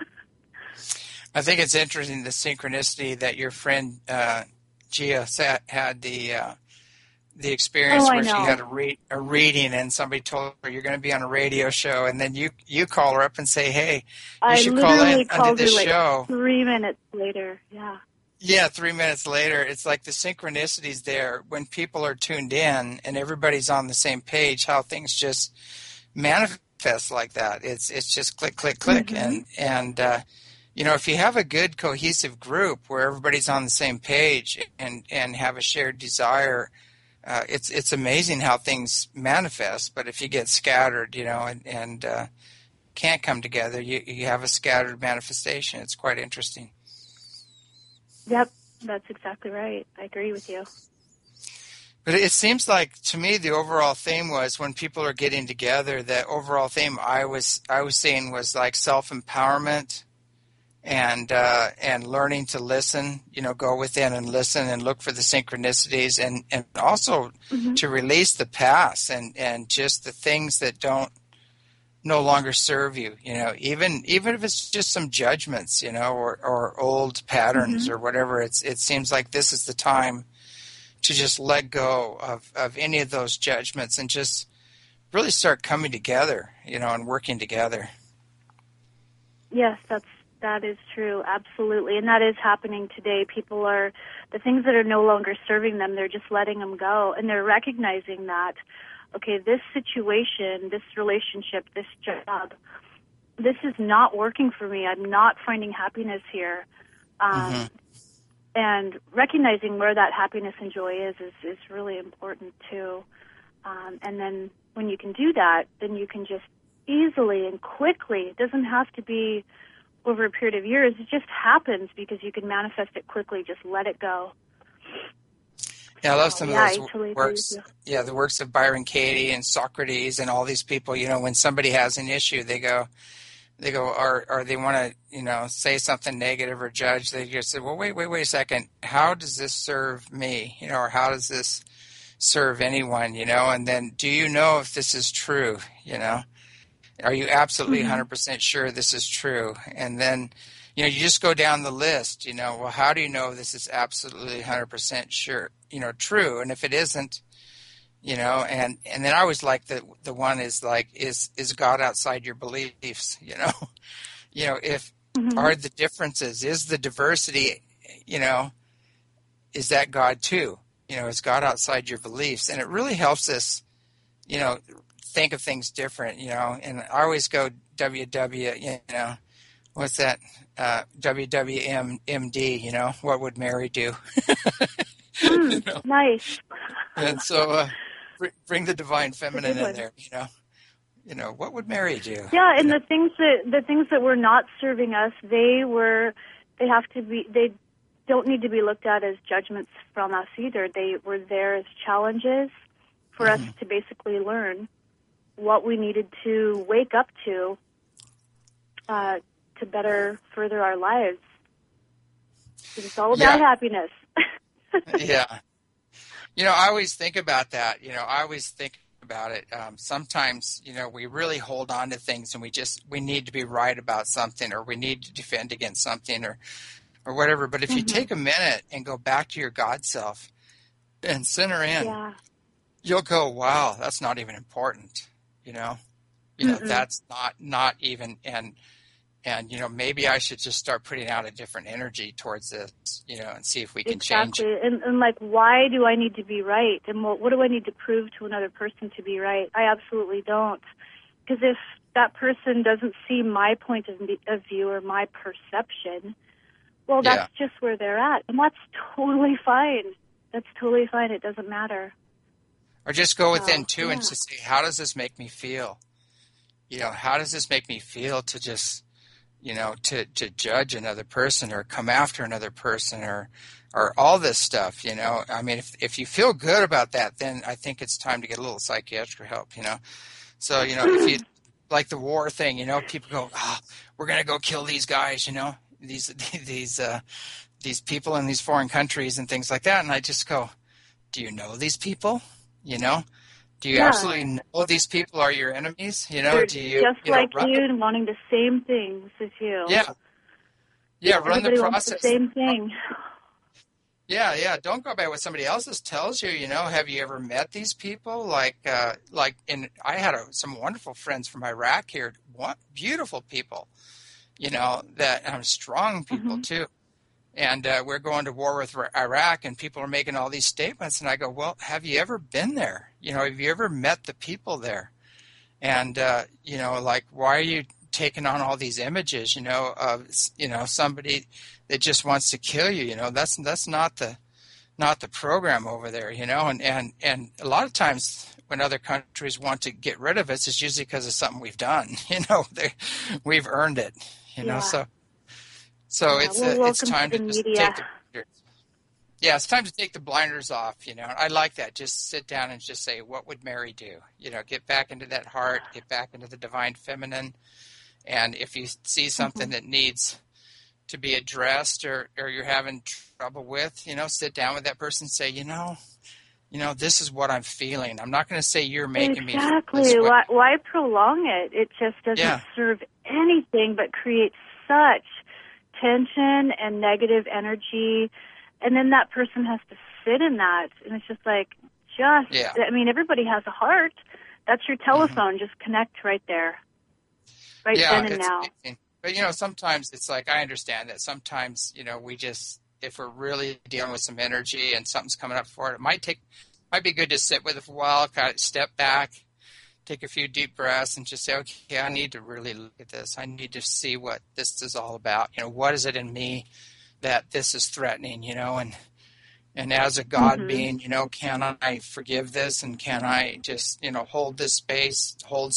I think it's interesting, the synchronicity that your friend Gia had the experience where she had a reading and somebody told her you're going to be on a radio show, and then you call her up and say, hey, you should call in under this show. 3 minutes later, yeah. Yeah, 3 minutes later. It's like the synchronicities there when people are tuned in and everybody's on the same page, how things just manifest like that. It's just click, click, click. Mm-hmm. And you know, if you have a good cohesive group where everybody's on the same page and have a shared desire, it's amazing how things manifest. But if you get scattered, you know, and can't come together, you have a scattered manifestation. It's quite interesting. Yep, that's exactly right. I agree with you. But it seems like, to me, the overall theme was when people are getting together, the overall theme I was seeing was like self-empowerment and learning to listen, you know, go within and listen and look for the synchronicities and also to release the past and just the things that don't no longer serve you, you know, even if it's just some judgments, you know, or old patterns or whatever. It seems like this is the time to just let go of any of those judgments and just really start coming together, you know, and working together. Yes, that is true, absolutely, and that is happening today. People are, the things that are no longer serving them, they're just letting them go, and they're recognizing that, okay, this situation, this relationship, this job, this is not working for me. I'm not finding happiness here. And recognizing where that happiness and joy is really important too. And then when you can do that, then you can just easily and quickly, it doesn't have to be over a period of years, it just happens because you can manifest it quickly, just let it go. Yeah, I love some of those works. Yeah, the works of Byron Katie and Socrates and all these people. You know, when somebody has an issue, they go, or they want to, you know, say something negative or judge. They just say, well, wait a second. How does this serve me? You know, or how does this serve anyone? You know, and then do you know if this is true? You know, are you absolutely 100% sure this is true? And then, you know, you just go down the list. You know, well, how do you know this is absolutely 100% sure? You know, true. And if it isn't, you know, and then I always like the one is like, is God outside your beliefs? You know, if are the differences, is the diversity, you know, is that God too? You know, is God outside your beliefs? And it really helps us, you know, think of things different, you know, and I always go WW, you know, what's that? WWMD, you know, what would Mary do? You know? Nice. And so bring the divine feminine in there, you know, what would Mary do? Yeah, and the things that were not serving us, they don't need to be looked at as judgments from us either. They were there as challenges for us to basically learn what we needed to wake up to better further our lives. It's all about happiness. Yeah. You know, I always think about that. You know, I always think about it. Sometimes, you know, we really hold on to things and we need to be right about something, or we need to defend against something or whatever. But if you take a minute and go back to your God self and center in, you'll go, wow, that's not even important. You know, that's not even, and, you know, maybe I should just start putting out a different energy towards this, you know, and see if we can change it. And like, why do I need to be right? And what do I need to prove to another person to be right? I absolutely don't. Because if that person doesn't see my point of view or my perception, well, that's just where they're at. And that's totally fine. That's totally fine. It doesn't matter. Or just go within too and just say, how does this make me feel? How does this make me feel to just, to judge another person or come after another person or all this stuff, I mean, if you feel good about that, then I think it's time to get a little psychiatric help, So, if you, like the war thing, people go, we're going to go kill these guys, these people in these foreign countries and things like that. And I just go, do you know these people? Do you absolutely know these people are your enemies? They're do you just like you and wanting the same things as you? Yeah. Run the process. Wants the same thing. Yeah. Don't go by what somebody else tells you. Have you ever met these people? I had some wonderful friends from Iraq here. Beautiful people. That strong people too. And we're going to war with Iraq, and people are making all these statements. And I go, well, have you ever been there? Have you ever met the people there? And, why are you taking on all these images, of, somebody that just wants to kill you? That's not the program over there, and a lot of times when other countries want to get rid of us, it's usually because of something we've done, we've earned it, So it's time to just take the blinders. Yeah, it's time to take the blinders off, I like that. Just sit down and just say, what would Mary do? Get back into that heart, get back into the divine feminine. And if you see something that needs to be addressed or you're having trouble with, sit down with that person and say, this is what I'm feeling. I'm not going to say you're making me feel this way. Why prolong it? It just doesn't serve anything but create such tension and negative energy, and then that person has to sit in that, and it's just I mean, everybody has a heart. That's your telephone. Just connect right there, then and now. Amazing. But sometimes it's I understand that sometimes we just, if we're really dealing with some energy and something's coming up for it, might be good to sit with it for a while, kind of step back, take a few deep breaths and just say, okay, I need to really look at this. I need to see what this is all about. What is it in me that this is threatening, and as a God being, can I forgive this, and can I just, hold space,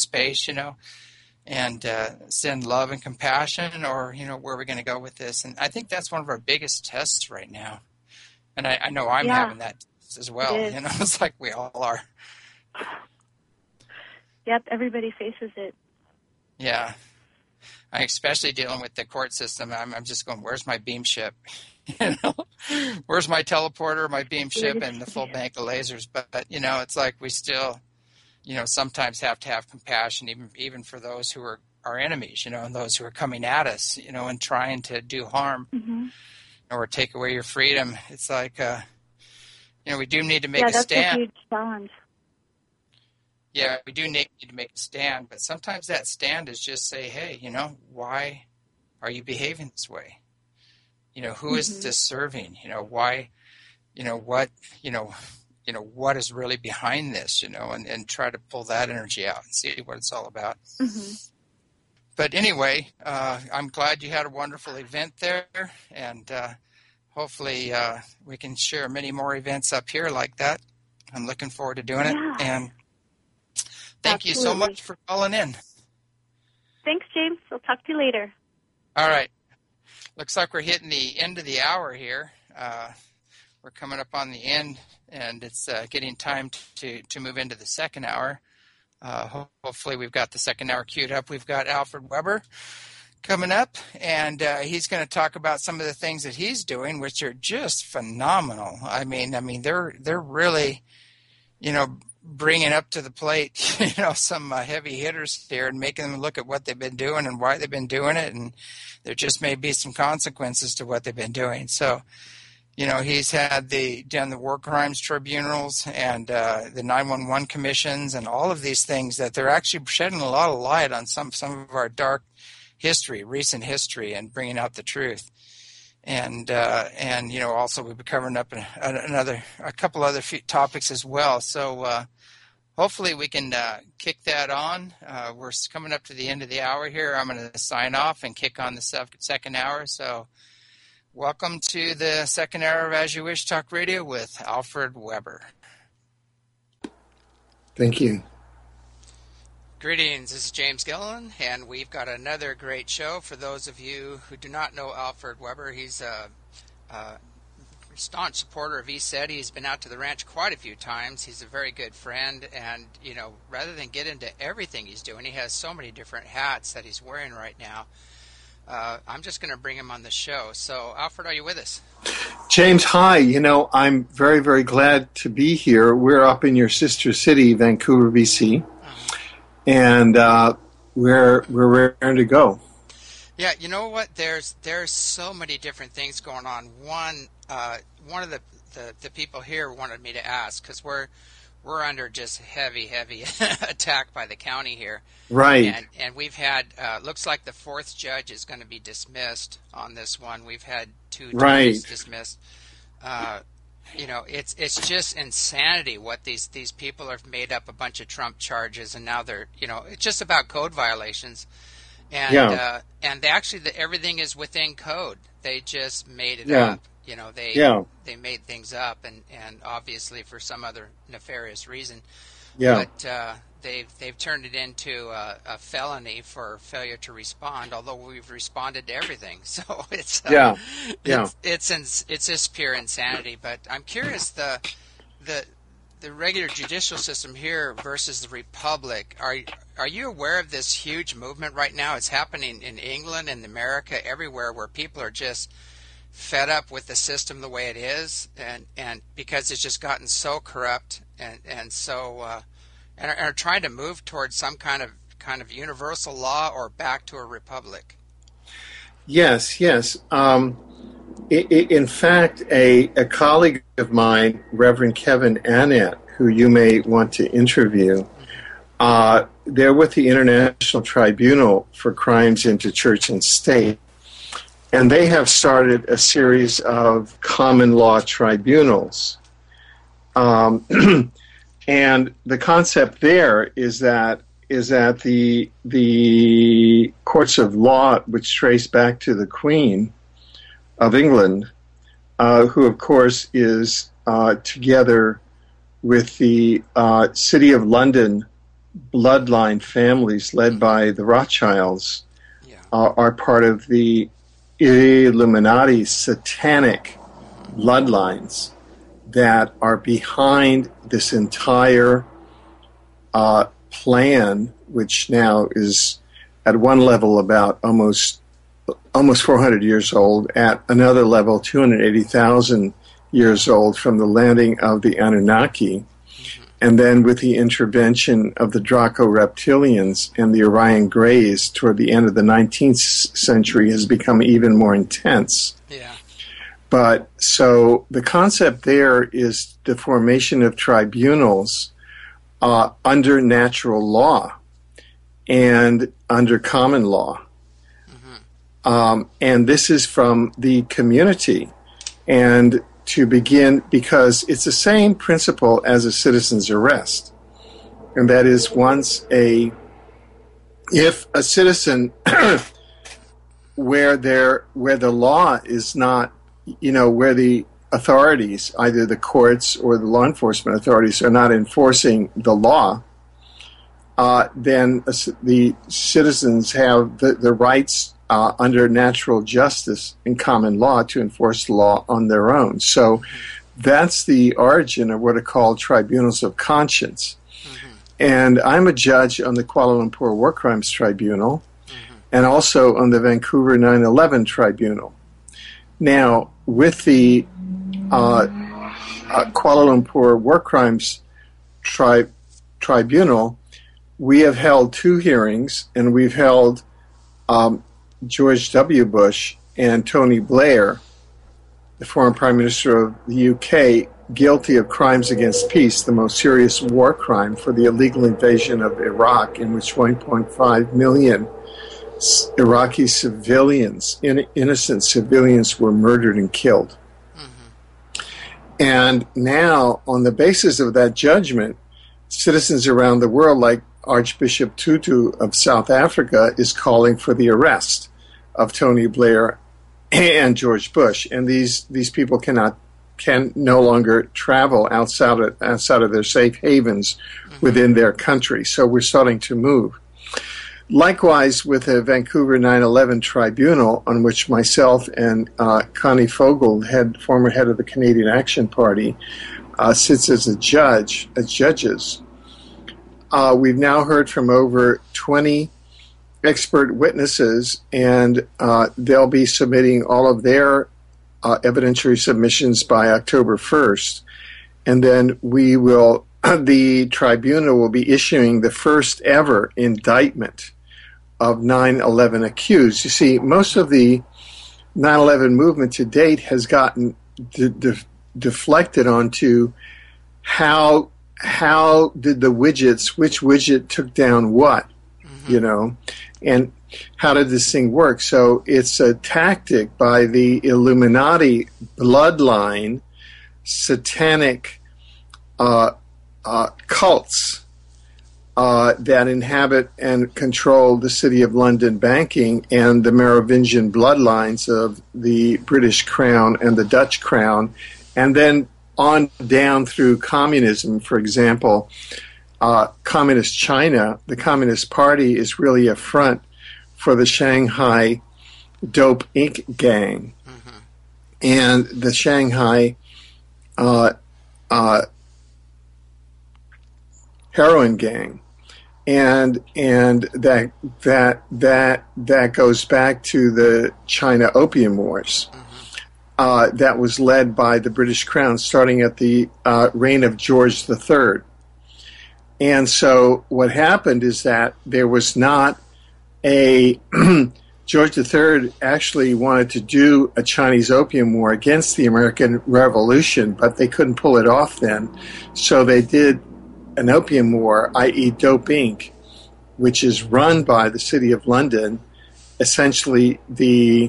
and send love and compassion, or, where are we going to go with this? And I think that's one of our biggest tests right now. And I know I'm having that as well. It's like we all are. Yep, everybody faces it. Yeah. I'm especially dealing with the court system. I'm just going, where's my beam ship? Where's my teleporter, my beam ship, and the full bank of lasers? But it's like we still, sometimes have to have compassion, even for those who are our enemies, and those who are coming at us, and trying to do harm or take away your freedom. It's like, we do need to make a stand. Yeah, that's a huge challenge. Yeah, we do need to make a stand, but sometimes that stand is just say, hey, why are you behaving this way? Who is this serving? Why, what is really behind this, and try to pull that energy out and see what it's all about. But anyway, I'm glad you had a wonderful event there, and hopefully we can share many more events up here like that. I'm looking forward to doing it, and thank you so much for calling in. Thanks, James. I'll talk to you later. All right. Looks like we're hitting the end of the hour here. We're coming up on the end, and it's getting time to move into the second hour. Hopefully we've got the second hour queued up. We've got Alfred Weber coming up, and he's going to talk about some of the things that he's doing, which are just phenomenal. I mean, they're really, bringing up to the plate, some heavy hitters here and making them look at what they've been doing and why they've been doing it. And there just may be some consequences to what they've been doing. So, he's done the war crimes tribunals and the 911 commissions and all of these things that they're actually shedding a lot of light on some of our dark history, recent history, and bringing out the truth. And also we'll be covering up a couple other topics as well. So hopefully we can kick that on. We're coming up to the end of the hour here. I'm going to sign off and kick on the second hour. So welcome to the second hour of As You Wish Talk Radio with Alfred Weber. Thank you. Greetings, this is James Gilliland, and we've got another great show. For those of you who do not know Alfred Weber, he's a staunch supporter of ESETI. He's been out to the ranch quite a few times. He's a very good friend, and, you know, rather than get into everything he's doing, he has so many different hats that he's wearing right now. I'm just going to bring him on the show. So, Alfred, are you with us? James, hi. You know, I'm very, very glad to be here. We're up in your sister city, Vancouver, BC. And we're raring to go. Yeah, you know what? There's so many different things going on. One of the people here wanted me to ask, because we're under just heavy attack by the county here. Right. And we've had looks like the fourth judge is going to be dismissed on this one. We've had two judges dismissed. You know, it's just insanity what these people have made up a bunch of Trump charges, and now they're, you know, it's just about code violations, and and everything is within code. They just made it up. You know, they made things up, and obviously for some other nefarious reason. Yeah. But they've turned it into a felony for failure to respond, although we've responded to everything. So it's it's just pure insanity. But I'm curious, the regular judicial system here versus the republic. Are you aware of this huge movement right now? It's happening in England and America, everywhere, where people are just fed up with the system the way it is, and because it's just gotten so corrupt and so and are trying to move towards some kind of universal law or back to a republic. Yes. In fact, a colleague of mine, Reverend Kevin Annett, who you may want to interview, they're with the International Tribunal for Crimes into Church and State, and they have started a series of common law tribunals. And the concept there is that the courts of law, which trace back to the Queen of England, who of course is together with the City of London bloodline families led by the Rothschilds, are part of the Illuminati satanic bloodlines that are behind this entire plan, which now is at one level about almost 400 years old, at another level 280,000 years old from the landing of the Anunnaki, and then with the intervention of the Draco reptilians and the Orion Greys toward the end of the 19th century has become even more intense. Yeah. But so the concept there is the formation of tribunals under natural law and under common law. And this is from the community. And to begin, because it's the same principle as a citizen's arrest. And that is if a citizen where the law is not, where the authorities, either the courts or the law enforcement authorities, are not enforcing the law, then the citizens have the rights under natural justice and common law to enforce the law on their own. So that's the origin of what are called tribunals of conscience. And I'm a judge on the Kuala Lumpur War Crimes Tribunal and also on the Vancouver 9/11 Tribunal. Now, with the Kuala Lumpur War Crimes Tribunal, we have held 2 hearings, and we've held George W. Bush and Tony Blair, the former Prime Minister of the UK, guilty of crimes against peace, the most serious war crime for the illegal invasion of Iraq, in which 1.5 million Iraqi civilians, innocent civilians, were murdered and killed. And now, on the basis of that judgment, citizens around the world, like Archbishop Tutu of South Africa, is calling for the arrest of Tony Blair and George Bush. And these people can no longer travel outside of their safe havens within their country. So we're starting to move. Likewise, with the Vancouver 9/11 tribunal, on which myself and Connie Fogel, former head of the Canadian Action Party, sits as judges. We've now heard from over 20 expert witnesses, and they'll be submitting all of their evidentiary submissions by October 1st. And then the tribunal will be issuing the first ever indictment of 9/11 accused. You see, most of the 9/11 movement to date has gotten deflected onto how did which widget took down what, and how did this thing work? So it's a tactic by the Illuminati bloodline, satanic cults that inhabit and control the City of London banking and the Merovingian bloodlines of the British Crown and the Dutch Crown, and then on down through communism. For example, Communist China, the Communist Party, is really a front for the Shanghai Dope Inc. gang, and the Shanghai heroin gang, and that goes back to the China Opium Wars. That was led by the British Crown, starting at the reign of George III. And so what happened is that there was not a George III actually wanted to do a Chinese Opium War against the American Revolution, but they couldn't pull it off then. So they did an Opium War, i.e. Dope Inc., which is run by the City of London, essentially the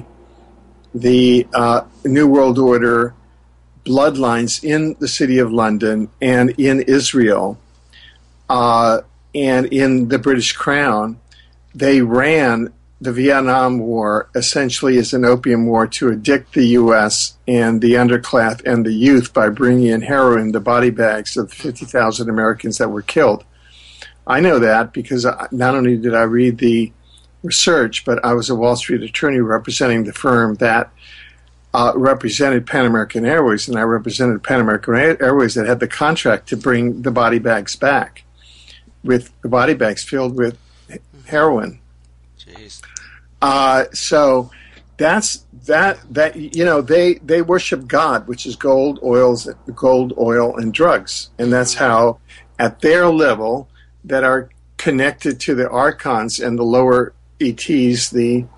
New World Order bloodlines in the City of London and in Israel and in the British Crown. They ran the Vietnam War essentially as an opium war to addict the U.S. and the underclass and the youth by bringing in heroin, the body bags of 50,000 Americans that were killed. I know that because not only did I read the research, but I was a Wall Street attorney representing the firm that represented Pan American Airways, and I represented Pan American Airways that had the contract to bring the body bags back, with the body bags filled with heroin. Jeez. So that's that. They worship God, which is gold, oil, and drugs, and that's how, at their level, that are connected to the archons and the lower ETs, the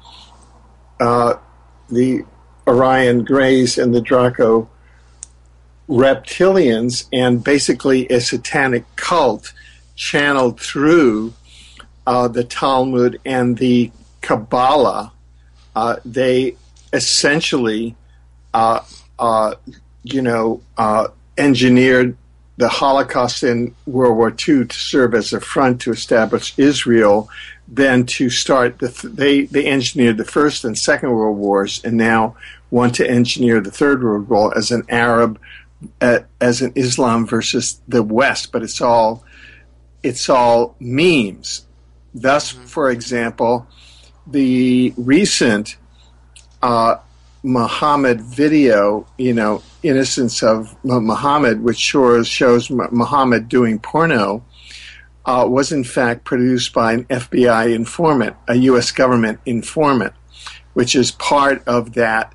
Orion Greys and the Draco reptilians, and basically a satanic cult channeled through the Talmud and the Kabbalah. They essentially, engineered the Holocaust in World War II to serve as a front to establish Israel, then to start they engineered the First and Second World Wars, and now want to engineer the Third World War as an Arab, as an Islam versus the West, but it's all memes. Thus, for example, the recent Muhammad video, Innocence of Muhammad, which shows Muhammad doing porno, was in fact produced by an FBI informant, a U.S. government informant, which is part of that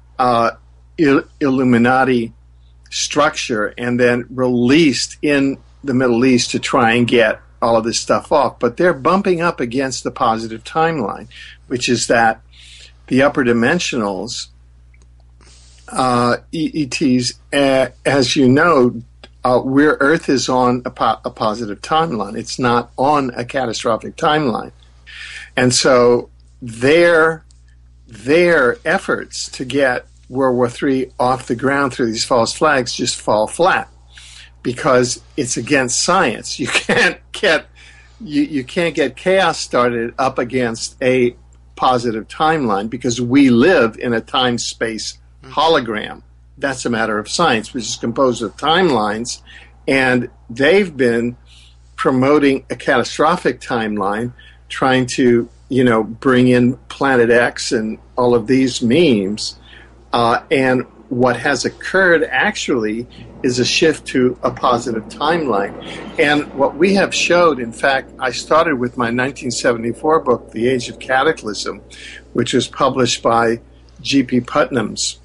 Illuminati structure, and then released in the Middle East to try and get all of this stuff off. But they're bumping up against the positive timeline, which is that the upper dimensionals, ETs, as you know, where Earth is on a positive timeline. It's not on a catastrophic timeline. And so their efforts to get World War III off the ground through these false flags just fall flat. because it's against science. You can't get chaos started up against a positive timeline because we live in a time-space hologram. That's a matter of science, which is composed of timelines, and they've been promoting a catastrophic timeline, trying to, bring in Planet X and all of these memes. And what has occurred actually is a shift to a positive timeline. And what we have showed, in fact, I started with my 1974 book, The Age of Cataclysm, which was published by G.P. Putnam's.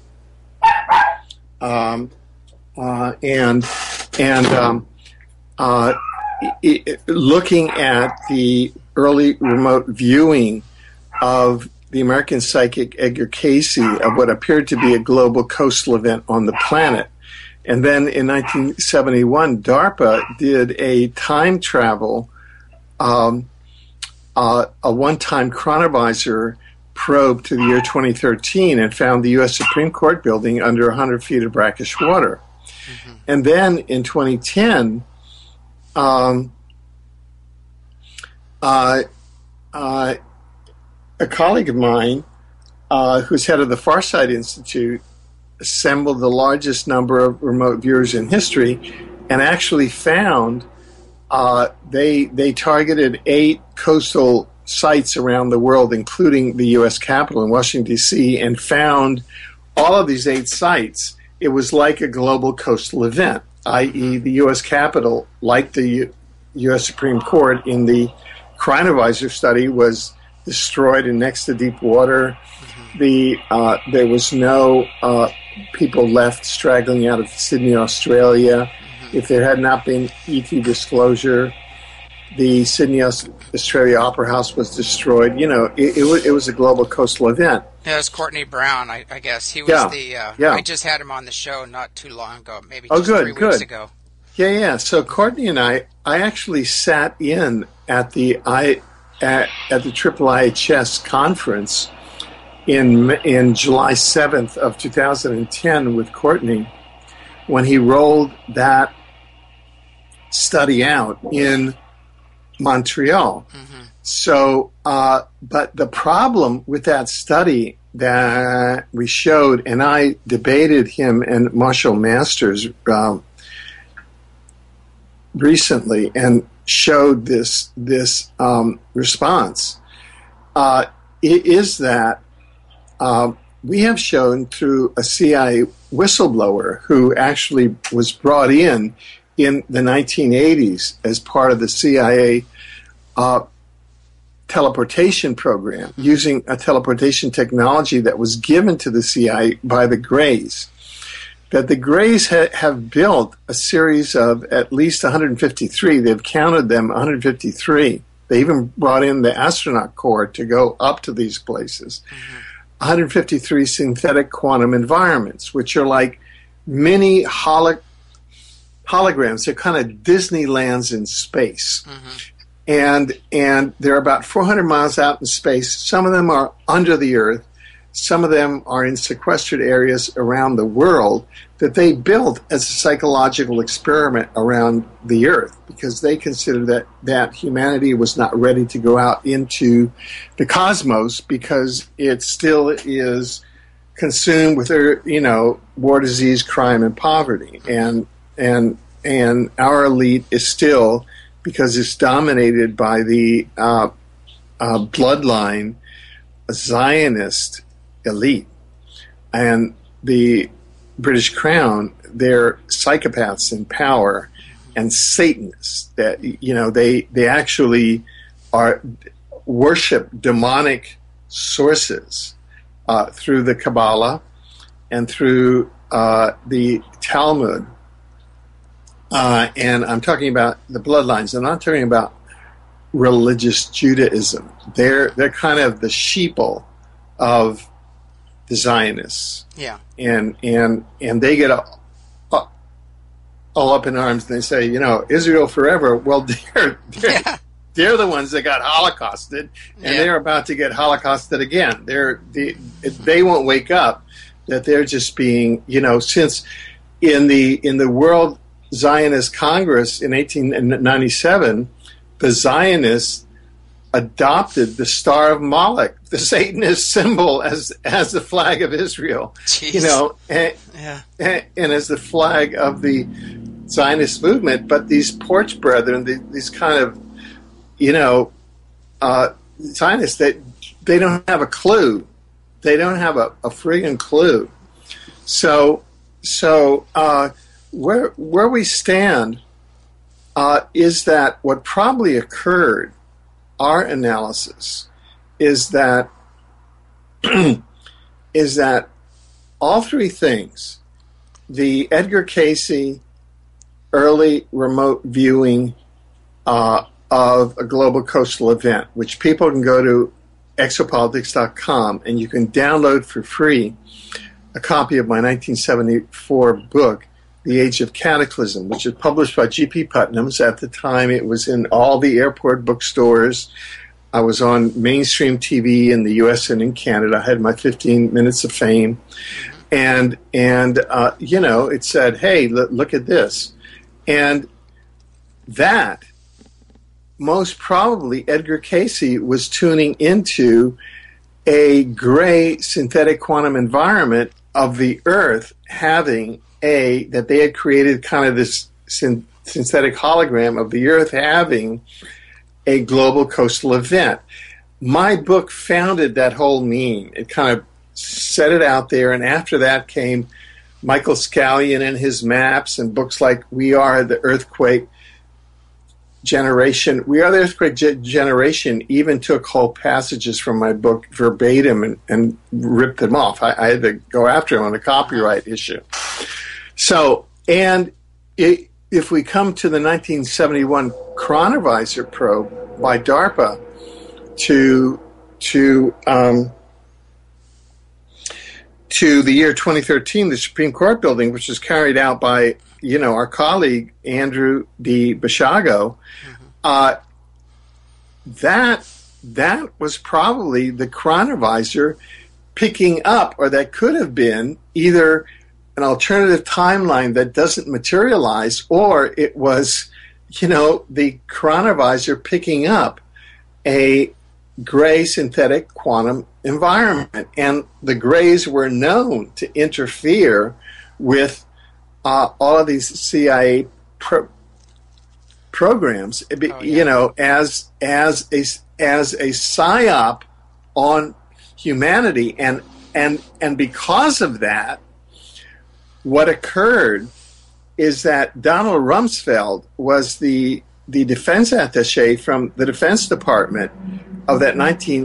Looking at the early remote viewing of the American psychic Edgar Cayce of what appeared to be a global coastal event on the planet. And then in 1971, DARPA did a time travel, a one-time chronovisor probe to the year 2013 and found the U.S. Supreme Court building under 100 feet of brackish water. Mm-hmm. And then in 2010, a colleague of mine, who's head of the Farsight Institute, assembled the largest number of remote viewers in history and actually found they targeted 8 coastal sites around the world, including the U.S. Capitol in Washington, D.C., and found all of these 8 sites. It was like a global coastal event, i.e. the U.S. Capitol, like the U.S. Supreme Court in the chronovisor study, was destroyed and next to deep water. Mm-hmm. There was no people left straggling out of Sydney, Australia. Mm-hmm. If there had not been ET disclosure, the Sydney, Australia Opera House was destroyed. It was a global coastal event. Yeah, it was Courtney Brown, I guess. He was I just had him on the show not too long ago, maybe just 3 weeks ago. Yeah. So Courtney and I actually sat in at the Triple IHS conference in July 7th of 2010 with Courtney when he rolled that study out in Montreal. Mm-hmm. So, but the problem with that study that we showed, and I debated him and Marshall Masters recently and showed this response, is that we have shown through a CIA whistleblower who actually was brought in the 1980s as part of the CIA teleportation program, using a teleportation technology that was given to the CIA by the Greys, that the Greys have built a series of at least 153. They've counted them, 153. They even brought in the astronaut corps to go up to these places. Mm-hmm. 153 synthetic quantum environments, which are like mini holograms. They're kind of Disneylands in space. Mm-hmm. And they're about 400 miles out in space. Some of them are under the Earth. Some of them are in sequestered areas around the world that they built as a psychological experiment around the Earth because they considered that humanity was not ready to go out into the cosmos because it still is consumed with war, disease, crime, and poverty. And our elite is still, because it's dominated by the bloodline Zionist elite and the British Crown, they're psychopaths in power and Satanists that they actually worship demonic sources through the Kabbalah and through the Talmud. And I'm talking about the bloodlines. I'm not talking about religious Judaism. They're kind of the sheeple of the Zionists. Yeah. And they get all up in arms and they say, Israel forever. Well, they're the ones that got holocausted, and they're about to get holocausted again. They won't wake up that they're just being, since in the world Zionist Congress in 1897, the Zionists adopted the Star of Moloch, the Satanist symbol, as the flag of Israel. Jeez. You know, and as the flag of the Zionist movement. But these Porch Brethren, these kind of, you know, Zionists, they don't have a clue. They don't have a friggin' clue. So where we stand is that what probably occurred, our analysis, is that all three things, the Edgar Cayce early remote viewing of a global coastal event, which people can go to exopolitics.com and you can download for free a copy of my 1974 book, The Age of Cataclysm, which is published by G.P. Putnam's. At the time, it was in all the airport bookstores. I was on mainstream TV in the U.S. and in Canada. I had my 15 minutes of fame. And you know, it said, hey, look at this. And that, most probably, Edgar Cayce was tuning into a gray synthetic quantum environment of the Earth having that they had created kind of this synthetic hologram of the Earth having a global coastal event. My book founded that whole meme. It kind of set it out there, and after that came Michael Scallion and his maps and books like We Are the Earthquake Generation. We Are the Earthquake Generation even took whole passages from my book verbatim and ripped them off. I had to go after him on a copyright issue. So, and if we come to the 1971 Chronovisor probe by DARPA to the year 2013, the Supreme Court building, which was carried out by, you know, our colleague Andrew D. Basiago, that was probably the Chronovisor picking up, or that could have been either an alternative timeline that doesn't materialize, or it was, you know, the Chronovisor picking up a gray synthetic quantum environment. And the grays were known to interfere with all of these CIA programs, you know, as a psyop on humanity. And because of that, what occurred is that Donald Rumsfeld was the defense attaché from the Defense Department of that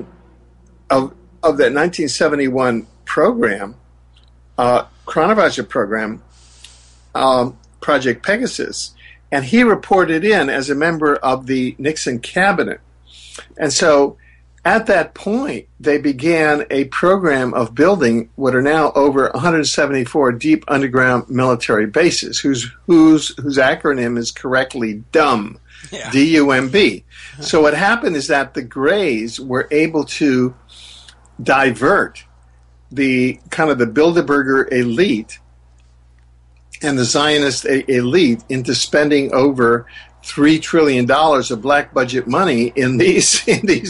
1971 program, Chronovisor program, Project Pegasus, and he reported in as a member of the Nixon cabinet. And so at that point, they began a program of building what are now over 174 deep underground military bases, whose acronym is correctly DUMB, yeah. D-U-M-B. So what happened is that the Greys were able to divert the kind of the Bilderberger elite and the Zionist elite into spending over $3 trillion of black budget money in these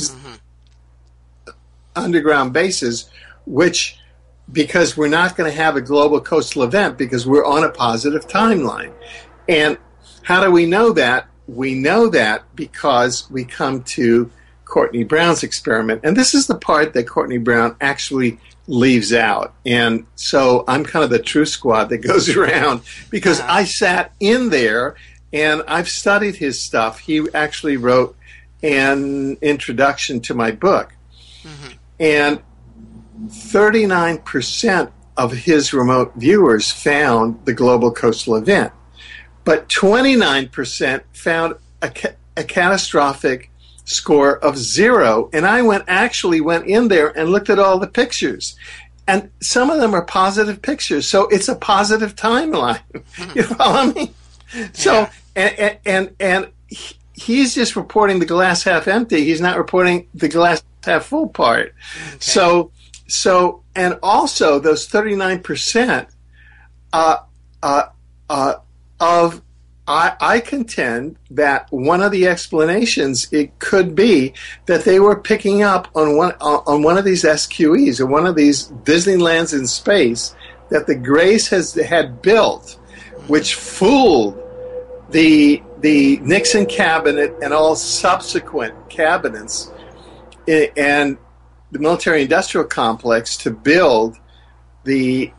underground bases, which, because we're not going to have a global coastal event because we're on a positive timeline. And how do we know that? We know that because we come to Courtney Brown's experiment. And this is the part that Courtney Brown actually leaves out. And so I'm kind of the truth squad that goes around because I sat in there and I've studied his stuff. He actually wrote an introduction to my book. Mm-hmm. And 39% of his remote viewers found the global coastal event. But 29% found a catastrophic score of 0. And I went in there and looked at all the pictures. And some of them are positive pictures. So it's a positive timeline. You follow me? So, and he's just reporting the glass half empty. He's not reporting the glass half full part. Okay. So, and also those 39% of I contend that one of the explanations it could be that they were picking up on one of these SQEs or one of these Disneylands in space that the Greys had built, which fooled the Nixon cabinet and all subsequent cabinets and the military-industrial complex to build the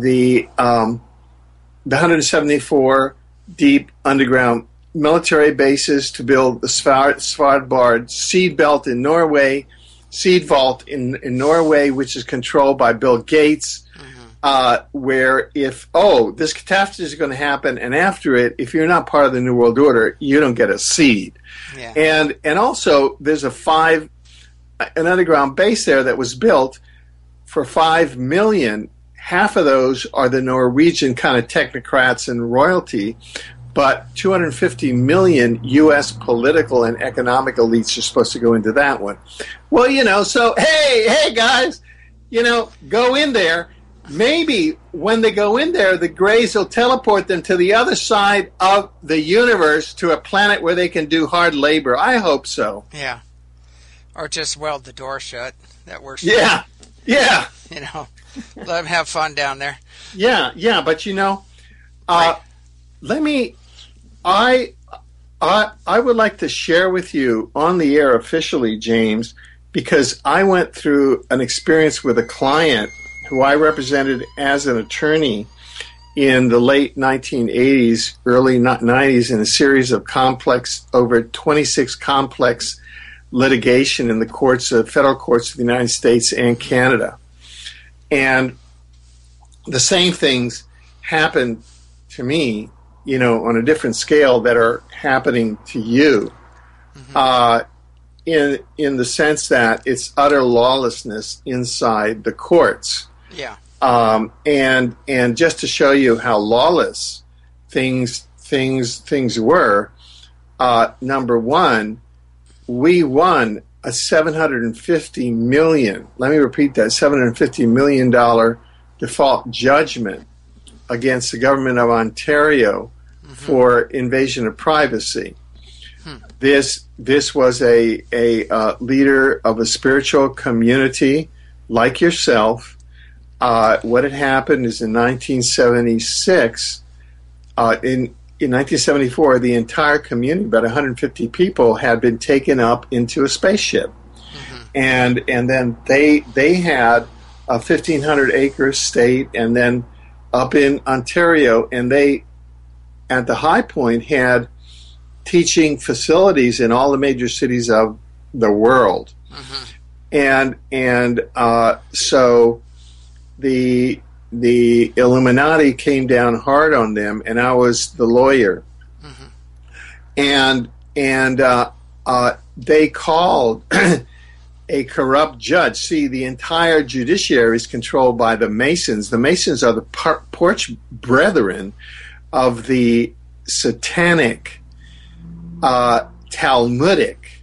174 deep underground military bases, to build the Svalbard seed belt in Norway, seed vault in Norway, which is controlled by Bill Gates, where if, this catastrophe is going to happen, and after it, if you're not part of the New World Order, you don't get a seed. Yeah. And also, there's an underground base there that was built for $5 million. Half of those are the Norwegian kind of technocrats and royalty, but 250 million U.S. political and economic elites are supposed to go into that one. Well, so, hey, guys, go in there. Maybe when they go in there, the Greys will teleport them to the other side of the universe to a planet where they can do hard labor. I hope so. Yeah. Or just weld the door shut. That works. Yeah. Yeah. Let them have fun down there. Yeah, but let me. I would like to share with you on the air officially, James, because I went through an experience with a client who I represented as an attorney in the late 1980s, early 90s, in a series of over 26 complex litigation in the federal courts of the United States and Canada. And the same things happened to me, on a different scale that are happening to you, in the sense that it's utter lawlessness inside the courts. Yeah. And just to show you how lawless things were, number one, we won a $750 million, let me repeat that, $750 million default judgment against the government of Ontario for invasion of privacy. This was a leader of a spiritual community like yourself. What had happened is in 1976, in 1974, the entire community, about 150 people, had been taken up into a spaceship. And then they had a 1,500-acre state, and then up in Ontario, and they, at the high point, had teaching facilities in all the major cities of the world. And so the Illuminati came down hard on them, and I was the lawyer. And they called a corrupt judge. See, the entire judiciary is controlled by the Masons. The Masons are the porch brethren of the satanic, Talmudic,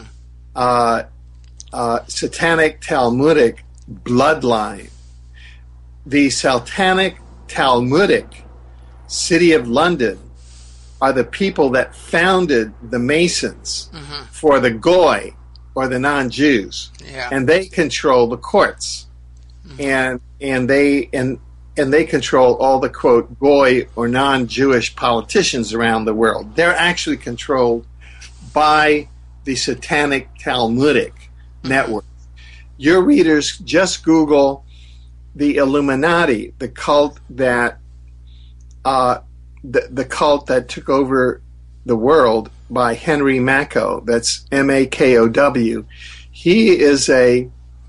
satanic Talmudic bloodline. The Satanic Talmudic City of London are the people that founded the Masons for the Goy or the non-Jews, and they control the courts, and they control all the quote Goy or non-Jewish politicians around the world. They're actually controlled by the Satanic Talmudic network. Your readers just Google the Illuminati, the cult that the cult that took over the world by Henry Makow. That's Makow. He is a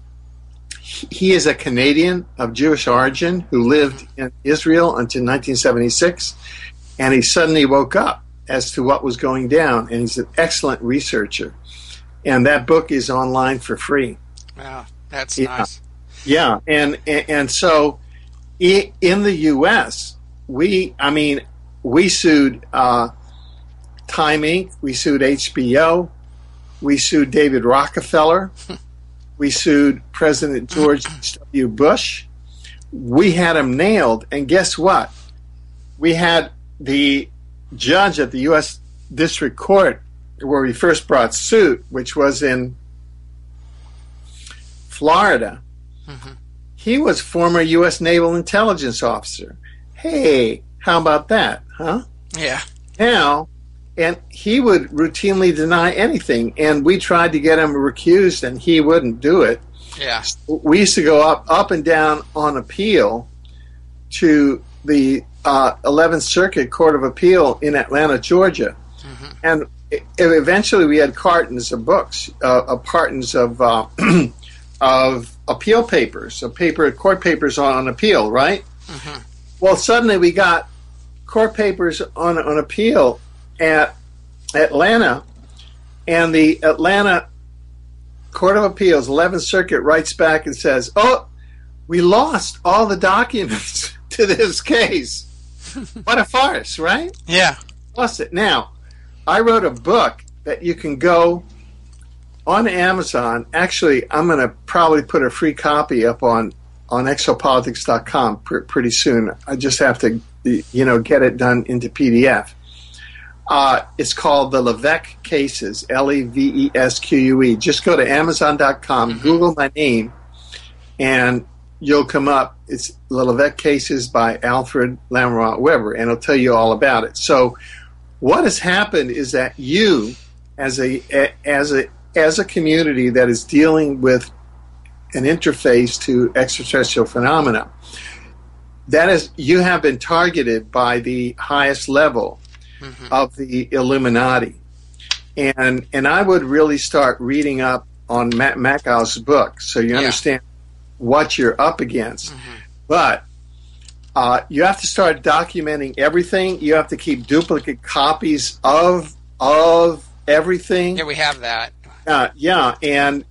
Canadian of Jewish origin who lived in Israel until 1976, and he suddenly woke up as to what was going down, and he's an excellent researcher. And that book is online for free. Wow, that's nice. Yeah, and so in the U.S., we sued Time Inc., we sued HBO, we sued David Rockefeller, we sued President George W. Bush. We had them nailed, and guess what? We had the judge at the U.S. District Court where we first brought suit, which was in Florida, he was former U.S. Naval Intelligence Officer. Hey, how about that, huh? Yeah. Now, and he would routinely deny anything, and we tried to get him recused, and he wouldn't do it. Yeah. We used to go up and down on appeal to the 11th Circuit Court of Appeal in Atlanta, Georgia. And eventually we had cartons of books, cartons of appeal papers, court papers on appeal, right? Well, suddenly we got court papers on appeal at Atlanta, and the Atlanta Court of Appeals, 11th Circuit, writes back and says, "Oh, we lost all the documents to this case." What a farce, right? Yeah. Lost it. Now, I wrote a book that you can go on Amazon. Actually, I'm going to probably put a free copy up on exopolitics.com pretty soon. I just have to, get it done into PDF. It's called The Levesque Cases, Levesque. Just go to Amazon.com, Google my name, and you'll come up. It's The Levesque Cases by Alfred Lamont Weber, and it'll tell you all about it. So what has happened is that you, as a community that is dealing with an interface to extraterrestrial phenomena, that is, you have been targeted by the highest level of the Illuminati, and I would really start reading up on Matt Mackow's book so you understand what you're up against. But you have to start documenting everything. You have to keep duplicate copies of everything. Yeah, we have that. And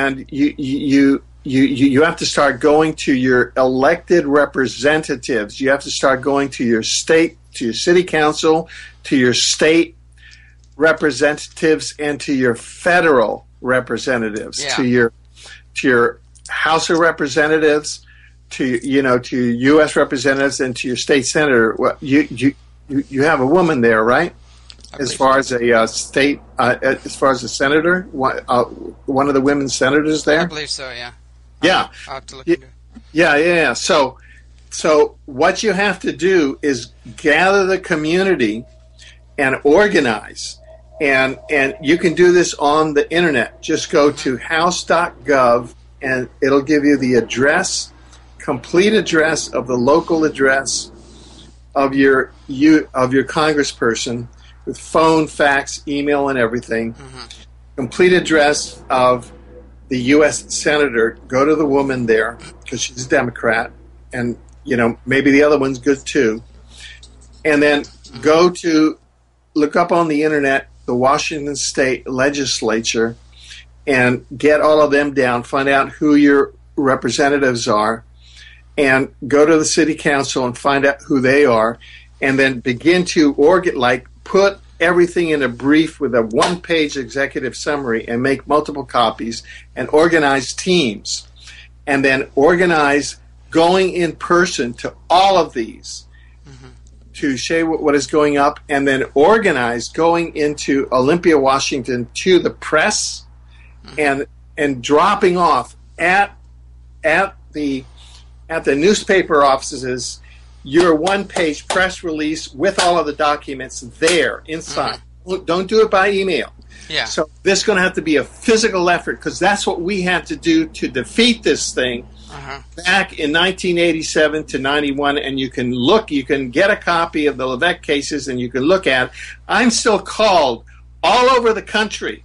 you have to start going to your elected representatives. You have to start going to your state, to your city council, to your state representatives, and to your federal representatives, to your House of Representatives, to U.S. representatives, and to your state senator. Well, you have a woman there, right? As far as a state, as far as a senator, one of the women senators there. I believe so. Yeah. Yeah. I'll have to look into it. Yeah. So what you have to do is gather the community and organize. And you can do this on the internet. Just go to house.gov, and it'll give you the address, complete address of the local address of your congressperson, with phone, fax, email, and everything. Complete address of the U.S. senator. Go to the woman there, because she's a Democrat, and maybe the other one's good too. And then look up on the internet the Washington State Legislature and get all of them down. Find out who your representatives are, and go to the city council and find out who they are, and then begin to put everything in a brief with a one-page executive summary, and make multiple copies, and organize teams, and then organize going in person to all of these to show what is going up, and then organize going into Olympia, Washington, to the press, and dropping off at the newspaper offices your one-page press release with all of the documents there inside. Don't do it by email. Yeah. So this is going to have to be a physical effort, because that's what we had to do to defeat this thing back in 1987 to 91. And you can get a copy of the Levesque Cases, and you can look at it. I'm still called all over the country,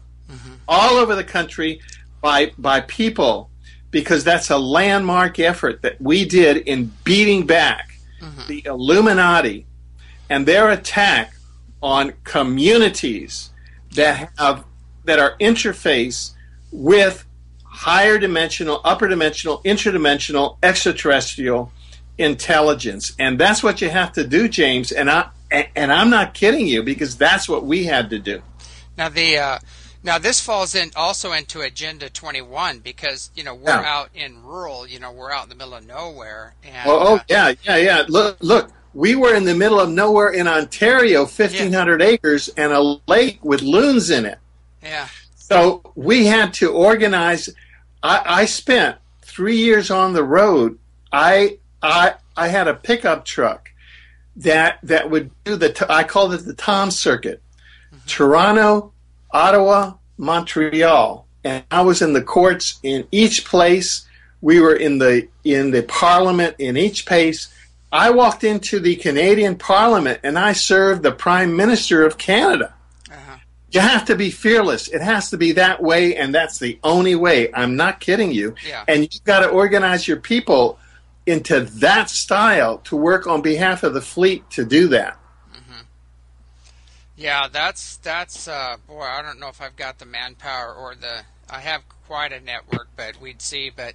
by people, because that's a landmark effort that we did in beating back the Illuminati and their attack on communities that are interface with higher dimensional, upper dimensional, interdimensional, extraterrestrial intelligence. And that's what you have to do, James. And I'm not kidding you, because that's what we had to do. Now this falls also into Agenda 21, because we're out in rural, we're out in the middle of nowhere. And, yeah. Look, we were in the middle of nowhere in Ontario, 1,500 acres, and a lake with loons in it. Yeah. So we had to organize. I spent 3 years on the road. I had a pickup truck that would do I called it the Tom Circuit, Toronto, Ottawa, Montreal, and I was in the courts in each place. We were in the Parliament in each place. I walked into the Canadian Parliament and I served the Prime Minister of Canada. You have to be fearless. It has to be that way, and that's the only way. I'm not kidding you. Yeah. And you've got to organize your people into that style to work on behalf of the fleet to do that. Mm-hmm. Yeah, that's boy, I don't know if I've got the manpower or I have quite a network, but we'd see. But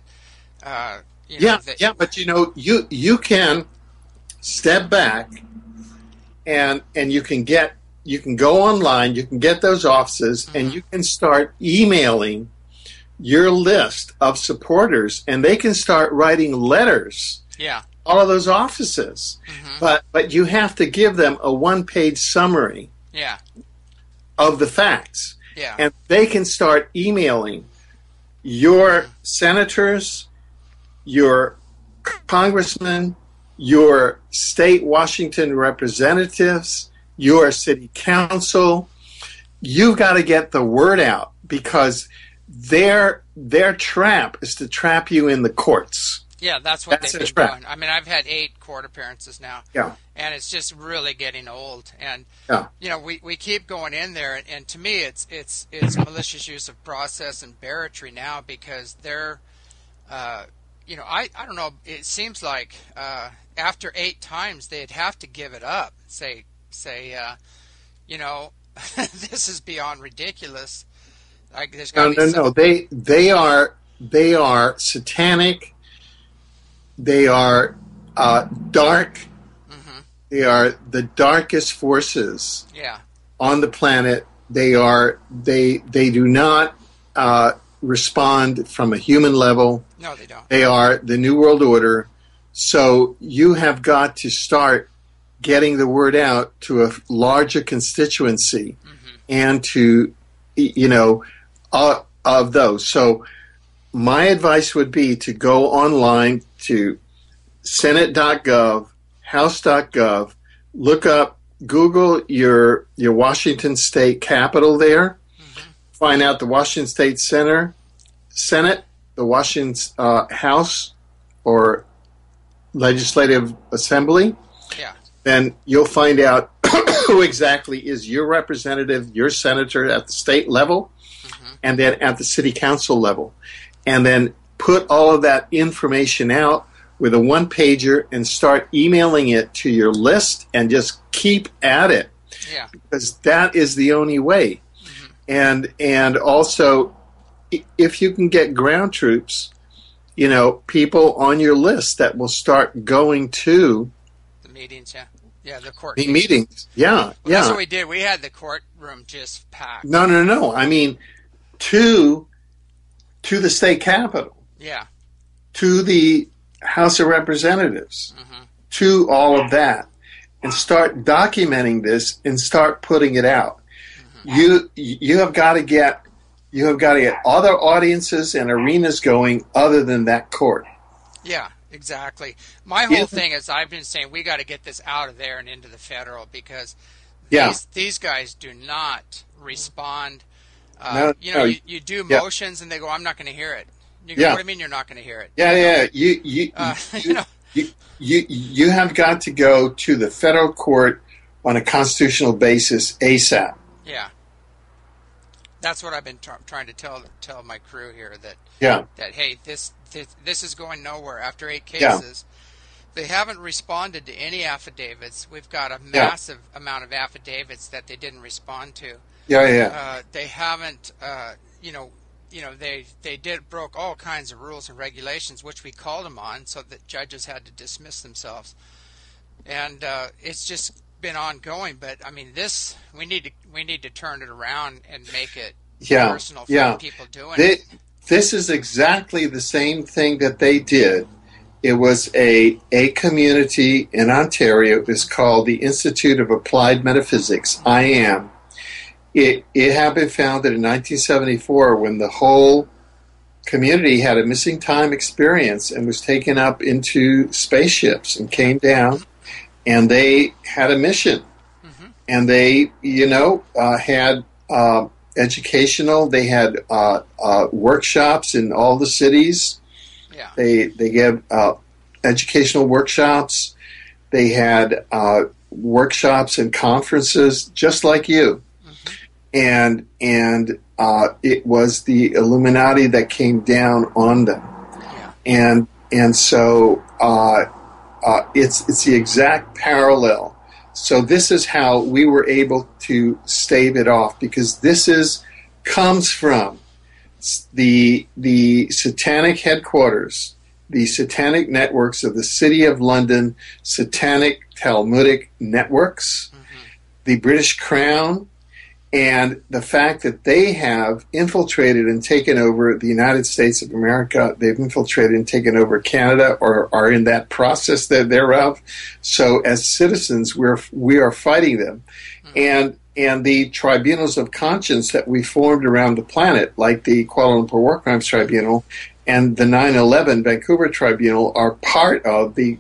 but you can step back and you can go online, you can get those offices, and you can start emailing your list of supporters, and they can start writing letters. Yeah. All of those offices. But you have to give them a one-page summary of the facts. Yeah. And they can start emailing your senators, your congressmen, your state Washington representatives, your city council. You've got to get the word out because their trap is to trap you in the courts. Yeah, that's what they've been doing. I mean, I've had 8 court appearances now. Yeah. And it's just really getting old. And we keep going in there, and to me it's malicious use of process and barratry now because they're I don't know, it seems like after 8 times they'd have to give it up. Say this is beyond ridiculous. Like, there's no. They are satanic. They are dark. Mm-hmm. They are the darkest forces on the planet. They do not respond from a human level. No, they don't. They are the New World Order. So you have got to start getting the word out to a larger constituency and to, of those. So my advice would be to go online to senate.gov, house.gov, look up, Google your Washington State Capitol there, find out the Washington State Senate, the Washington House or Legislative Assembly. Yeah. Then you'll find out who exactly is your representative, your senator at the state level, and then at the city council level. And then put all of that information out with a one-pager and start emailing it to your list and just keep at it. Yeah. Because that is the only way. And also, if you can get ground troops, people on your list that will start going to the meetings, the court meetings. That's what we did. We had the courtroom just packed. No. I mean, to the state capitol. Yeah. To the House of Representatives. To all of that. And start documenting this and start putting it out. You have got to get other audiences and arenas going other than that court. Yeah, exactly. My whole thing is I've been saying we got to get this out of there and into the federal because these guys do not respond. You do motions and they go, I'm not going to hear it. You go, what do you mean you're not going to hear it? Yeah. You have got to go to the federal court on a constitutional basis ASAP. Yeah. That's what I've been trying to tell my crew here that hey, this is going nowhere. After 8 cases, they haven't responded to any affidavits. We've got a massive amount of affidavits that they didn't respond to. They haven't. They broke all kinds of rules and regulations, which we called them on, so that judges had to dismiss themselves. And it's just been ongoing. But I mean, this we need to turn it around and make it personal for the people doing it. This is exactly the same thing that they did It was a community in Ontario. It was called the Institute of Applied Metaphysics, IAM. It had been founded in 1974 when the whole community had a missing time experience and was taken up into spaceships and came down, and they had a mission. And they, had educational, they had workshops in all the cities. Yeah. They gave educational workshops. They had workshops and conferences just like you. And it was the Illuminati that came down on them. Yeah. And so it's the exact parallel. So this is how we were able to stave it off, because this comes from the satanic headquarters, the satanic networks of the City of London, satanic Talmudic networks, the British Crown, and the fact that they have infiltrated and taken over the United States of America. They've infiltrated and taken over Canada, or are in that process thereof. So as citizens, we are fighting them. And the tribunals of conscience that we formed around the planet, like the Kuala Lumpur War Crimes Tribunal and the 9/11 Vancouver Tribunal, are part of the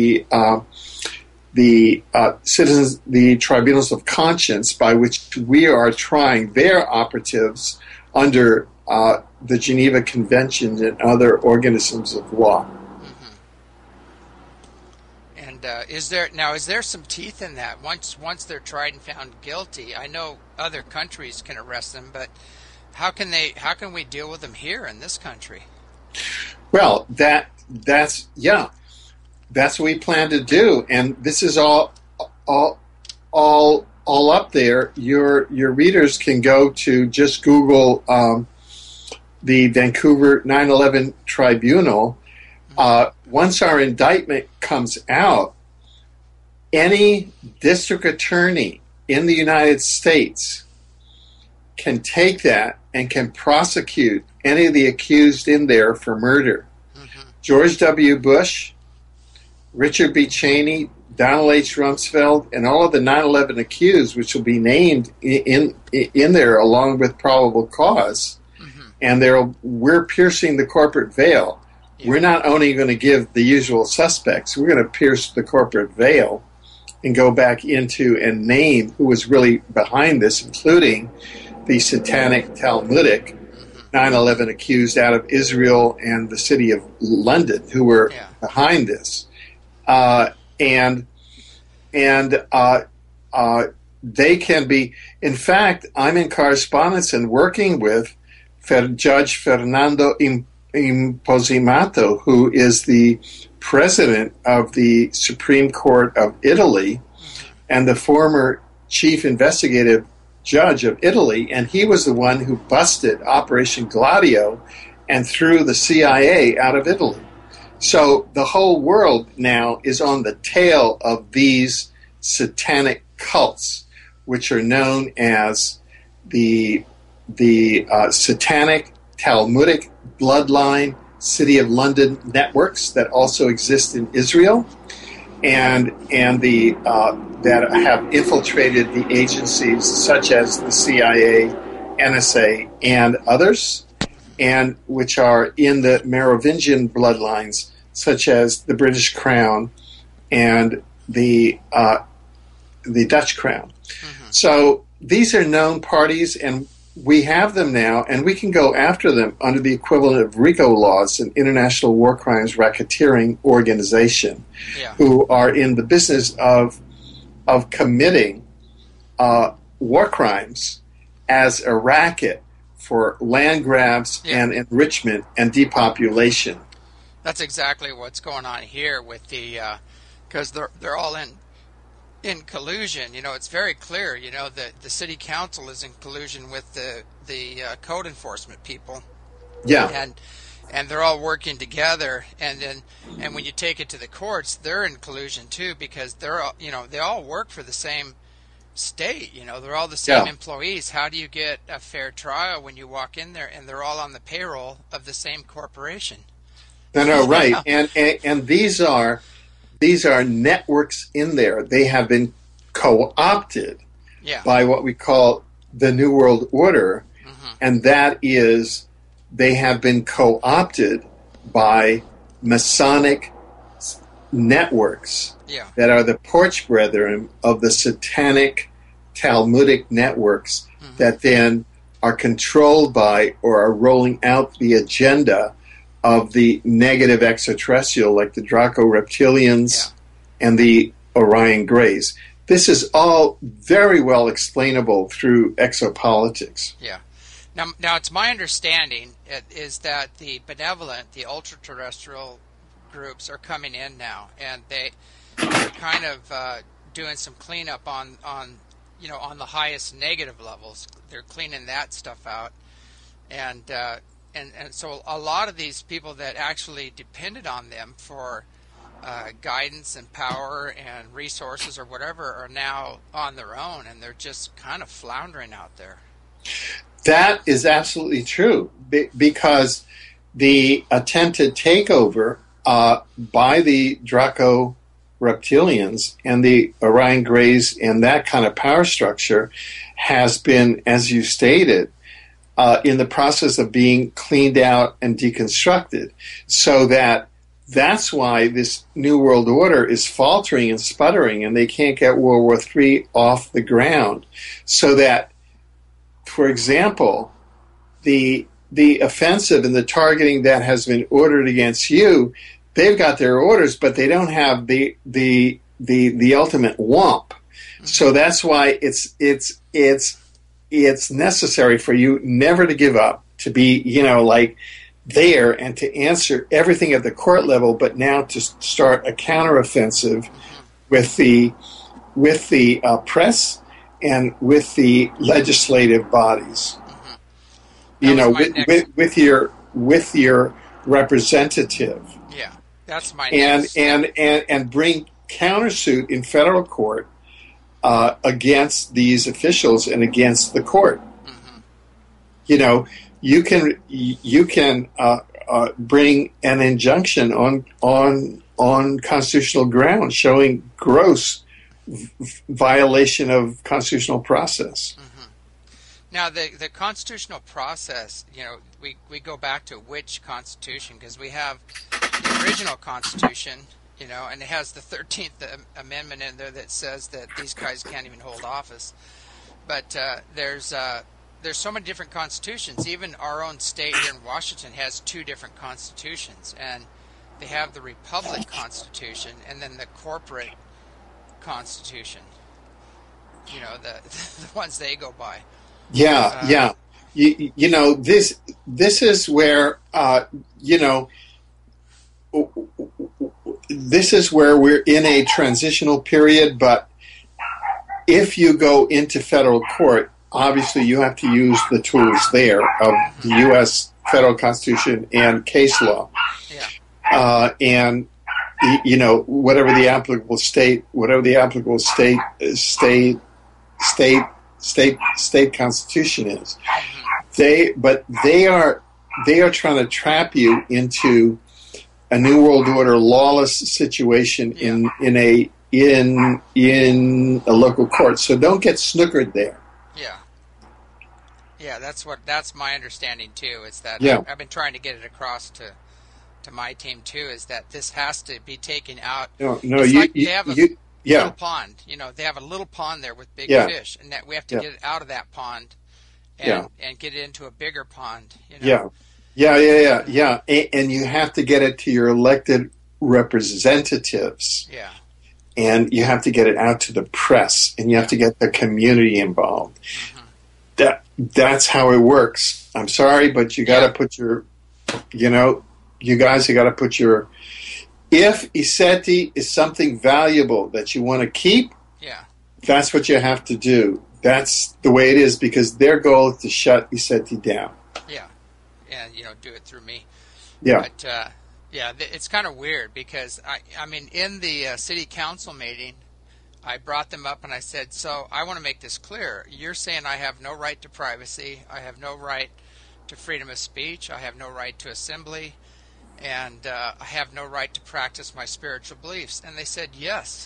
citizens, the tribunals of conscience, by which we are trying their operatives under the Geneva Convention and other organisms of law. And is there some teeth in that? Once they're tried and found guilty, I know other countries can arrest them, but how can we deal with them here in this country? Well, that's what we plan to do, and this is all up there. Your readers can go to just Google the Vancouver 9/11 Tribunal. Once our indictment comes out, any district attorney in the United States can take that and can prosecute any of the accused in there for murder. George W. Bush, Richard B. Cheney, Donald H. Rumsfeld, and all of the 9/11 accused, which will be named in there along with probable cause. And we're piercing the corporate veil. Yeah. We're not only going to give the usual suspects, we're going to pierce the corporate veil and go back into and name who was really behind this, including the satanic Talmudic 9/11 accused out of Israel and the City of London who were behind this. And they can be, in fact, I'm in correspondence and working with Judge Fernando Imposimato, who is the president of the Supreme Court of Italy and the former chief investigative judge of Italy, and he was the one who busted Operation Gladio and threw the CIA out of Italy. So the whole world now is on the tail of these satanic cults, which are known as the satanic Talmudic bloodline City of London networks that also exist in Israel, and the that have infiltrated the agencies such as the CIA, NSA, and others, and which are in the Merovingian bloodlines, such as the British Crown and the Dutch Crown. So these are known parties, and we have them now, and we can go after them under the equivalent of RICO laws, an international war crimes racketeering organization, who are in the business of committing war crimes as a racket for land grabs and enrichment and depopulation. That's exactly what's going on here with the because they're all in collusion. You know, it's very clear. You know, the city council is in collusion with the code enforcement people. Yeah, and they're all working together. And when you take it to the courts, they're in collusion too, because they're all, they all work for the same state. You know, they're all the same employees. How do you get a fair trial when you walk in there and they're all on the payroll of the same corporation? No, right. And these are networks in there. They have been co-opted by what we call the New World Order, and that is they have been co-opted by Masonic networks that are the porch brethren of the satanic Talmudic networks that then are controlled by or are rolling out the agenda of the negative extraterrestrial, like the Draco reptilians and the Orion Greys. This is all very well explainable through exopolitics. Yeah. Now it's my understanding is that the benevolent, the ultra-terrestrial groups are coming in now, and they're kind of doing some cleanup on the highest negative levels. They're cleaning that stuff out, and so a lot of these people that actually depended on them for guidance and power and resources or whatever are now on their own, and they're just kind of floundering out there. That is absolutely true, because the attempted takeover by the Draco reptilians and the Orion Greys and that kind of power structure has been, as you stated, in the process of being cleaned out and deconstructed, so that's why this New World Order is faltering and sputtering, and they can't get World War III off the ground. So that, for example, the offensive and the targeting that has been ordered against you, they've got their orders, but they don't have the ultimate whomp. So that's why it's necessary for you never to give up, to be there and to answer everything at the court level, but now to start a counteroffensive with the press and with the legislative bodies. With your representative. Yeah, that's my and bring countersuit in federal court against these officials and against the court. You can bring an injunction on constitutional grounds showing gross violation of constitutional process. Now, the constitutional process, we go back to which Constitution, because we have the original Constitution, and it has the 13th Amendment in there that says that these guys can't even hold office. But there's so many different constitutions. Even our own state here in Washington has 2 different constitutions, and they have the Republic Constitution and then the corporate Constitution. The ones they go by. Yeah. This is where this is where we're in a transitional period. But if you go into federal court, obviously you have to use the tools there of the U.S. federal Constitution and case law, and whatever the applicable state constitution is. They are trying to trap you into a New World Order lawless situation in a local court. So don't get snookered there. Yeah, that's my understanding too. Is that I've been trying to get it across to my team too. Is that this has to be taken out? They have a little pond. They have a little pond there with big fish, and that we have to get it out of that pond and get it into a bigger pond. Yeah. And you have to get it to your elected representatives. Yeah. And you have to get it out to the press, and you have to get the community involved. That's how it works. I'm sorry, but you got to put your, you guys have got to put your. If ECETI is something valuable that you want to keep, that's what you have to do. That's the way it is, because their goal is to shut ECETI down. Yeah, and do it through me. Yeah. But it's kind of weird, because I mean, in the city council meeting, I brought them up and I said, so I want to make this clear. You're saying I have no right to privacy. I have no right to freedom of speech. I have no right to assembly. and I have no right to practice my spiritual beliefs. And they said yes.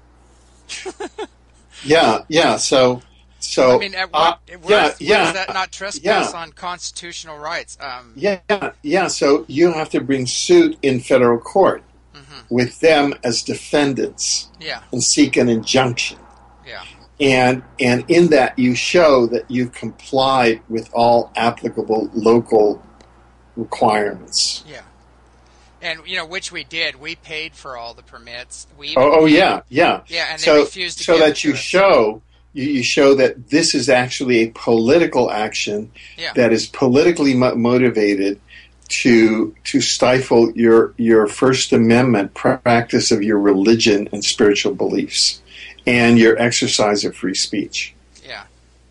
Yeah. So I mean, where is that not trespass on constitutional rights? So you have to bring suit in federal court with them as defendants and seek an injunction. Yeah. And in that you show that you've complied with all applicable local requirements. Yeah. And, which we did. We paid for all the permits. Yeah. Yeah, and they refused to give that you show you show that this is actually a political action that is politically motivated to stifle your First Amendment practice of your religion and spiritual beliefs and your exercise of free speech. Yeah.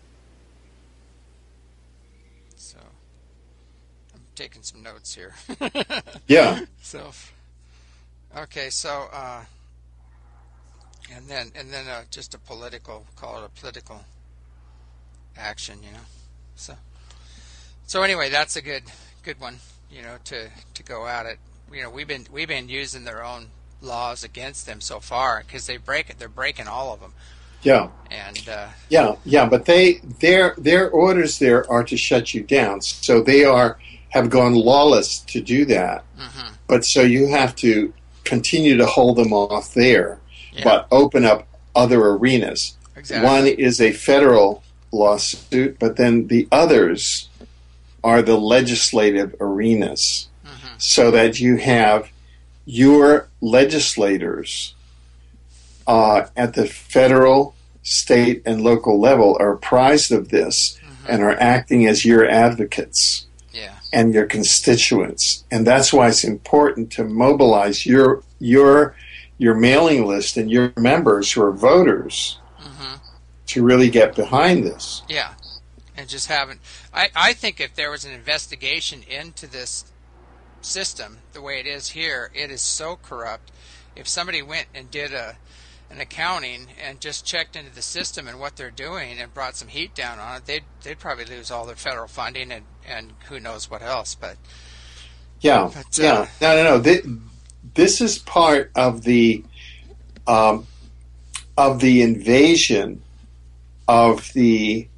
So I'm taking some notes here. Yeah. So okay, so and then just a political, call it a political action, So anyway, that's a good one, to go at it. We've been using their own laws against them so far because they're breaking all of them. Yeah. And but their orders there are to shut you down. So they have gone lawless to do that. Mm-hmm. But so you have to continue to hold them off there, but open up other arenas. Exactly. One is a federal lawsuit, but then the others are the legislative arenas, so that you have your legislators at the federal, state, and local level are apprised of this and are acting as your advocates and your constituents. And that's why it's important to mobilize your mailing list and your members who are voters to really get behind this. Yeah. And just haven't. I think if there was an investigation into this system, the way it is here, it is so corrupt. If somebody went and did an accounting and just checked into the system and what they're doing and brought some heat down on it, they'd probably lose all their federal funding and who knows what else. But no. This is part of the invasion of the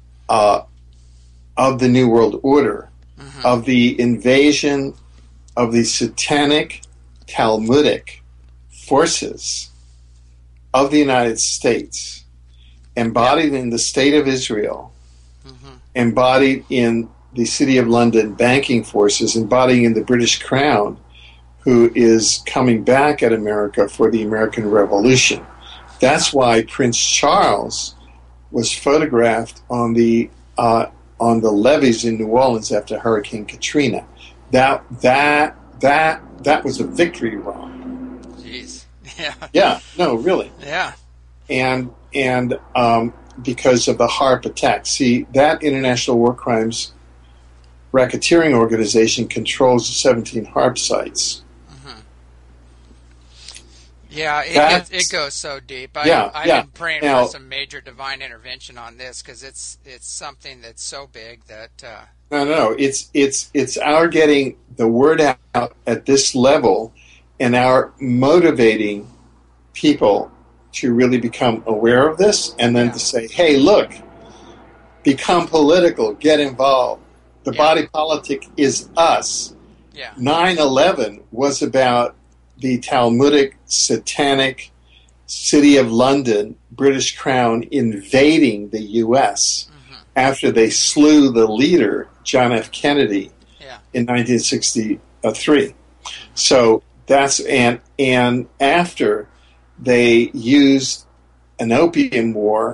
New World Order, of the invasion of the satanic Talmudic forces of the United States, embodied in the State of Israel, embodied in the City of London banking forces, embodied in the British Crown, who is coming back at America for the American Revolution. That's why Prince Charles was photographed on the levees in New Orleans after Hurricane Katrina. That was a victory run. Jeez. Yeah. No, really. Yeah. And because of the HARP attack. See, that International War Crimes racketeering organization controls the 17 HARP sites. Yeah, it goes so deep. I've been praying for some major divine intervention on this because it's something that's so big that. No. It's our getting the word out at this level, and our motivating people to really become aware of this, and then to say, "Hey, look, become political, get involved. The body politic is us." Yeah. 9/11 was about the Talmudic, satanic City of London, British Crown invading the U.S. After they slew the leader, John F. Kennedy, in 1963. So that's and after they used an opium war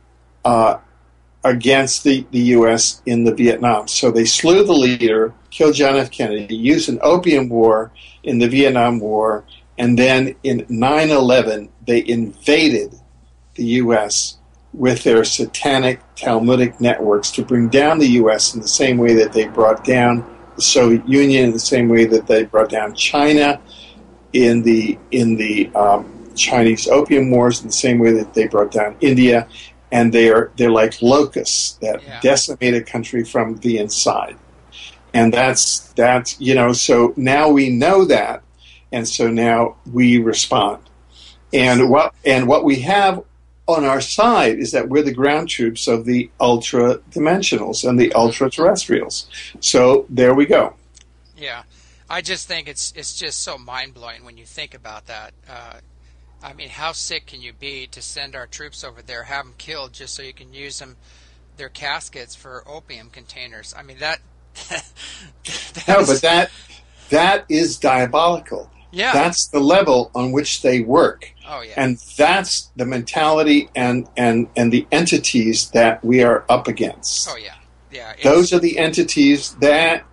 against the U.S. in the Vietnam. So they slew the leader, killed John F. Kennedy, used an opium war in the Vietnam War, and then in 9/11 they invaded the U.S. with their satanic Talmudic networks to bring down the U.S. in the same way that they brought down the Soviet Union, in the same way that they brought down China in the Chinese opium wars, in the same way that they brought down India. And they're like locusts that decimate a country from the inside. And that's so now we know that, and so now we respond. And what we have on our side is that we're the ground troops of the ultra-dimensionals and the ultra-terrestrials. So there we go. Yeah. I just think it's just so mind-blowing when you think about that. I mean, how sick can you be to send our troops over there, have them killed just so you can use their caskets for opium containers? I mean, that... No, but that is diabolical. Yeah. That's the level on which they work. Oh, yeah. And that's the mentality and the entities that we are up against. Oh, yeah. Yeah. Those are the entities that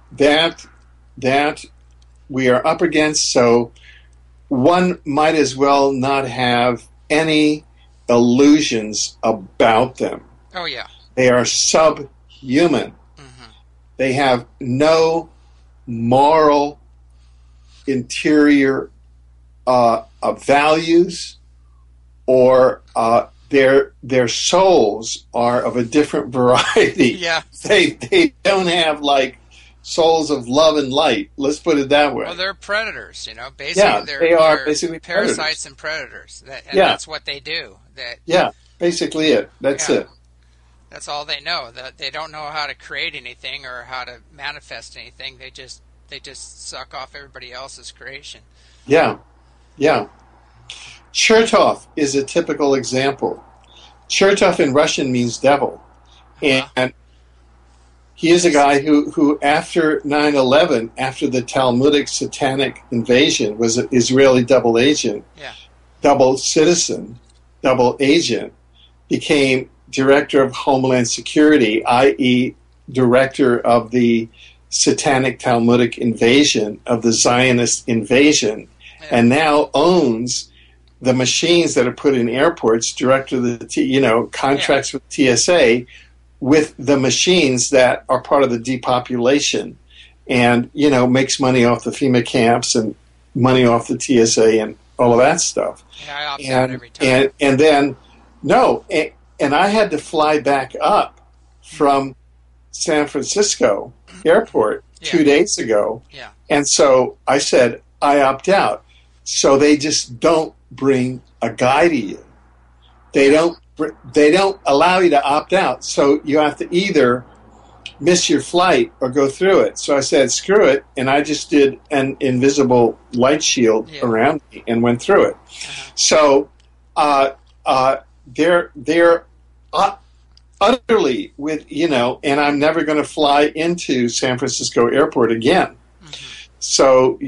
we are up against, so one might as well not have any illusions about them. Oh, yeah. They are subhuman. Mm-hmm. They have no moral interior values, or their souls are of a different variety. Yeah. They don't have like souls of love and light. Let's put it that way. Well, they're predators, Basically, they are they're basically parasites and predators. That's what they do. Basically it. That's it. That's all they know. That they don't know how to create anything or how to manifest anything. They just suck off everybody else's creation. Yeah. Chertov is a typical example. Chertov in Russian means devil. And he is a guy who after 9/11, after the Talmudic satanic invasion, was an Israeli double agent, double citizen, double agent, became director of Homeland Security, i.e. director of the satanic Talmudic invasion, of the Zionist invasion, and now owns the machines that are put in airports, director of the contracts with TSA, with the machines that are part of the depopulation, and makes money off the FEMA camps and money off the TSA and all of that stuff. Yeah, I opt out every time. And I had to fly back up from San Francisco airport 2 days ago, and so I said I opt out. So they just don't bring a guy to you. They don't allow you to opt out. So you have to either miss your flight or go through it. So I said, screw it. And I just did an invisible light shield around me and went through it. Uh-huh. So they're utterly and I'm never going to fly into San Francisco airport again. Mm-hmm. So,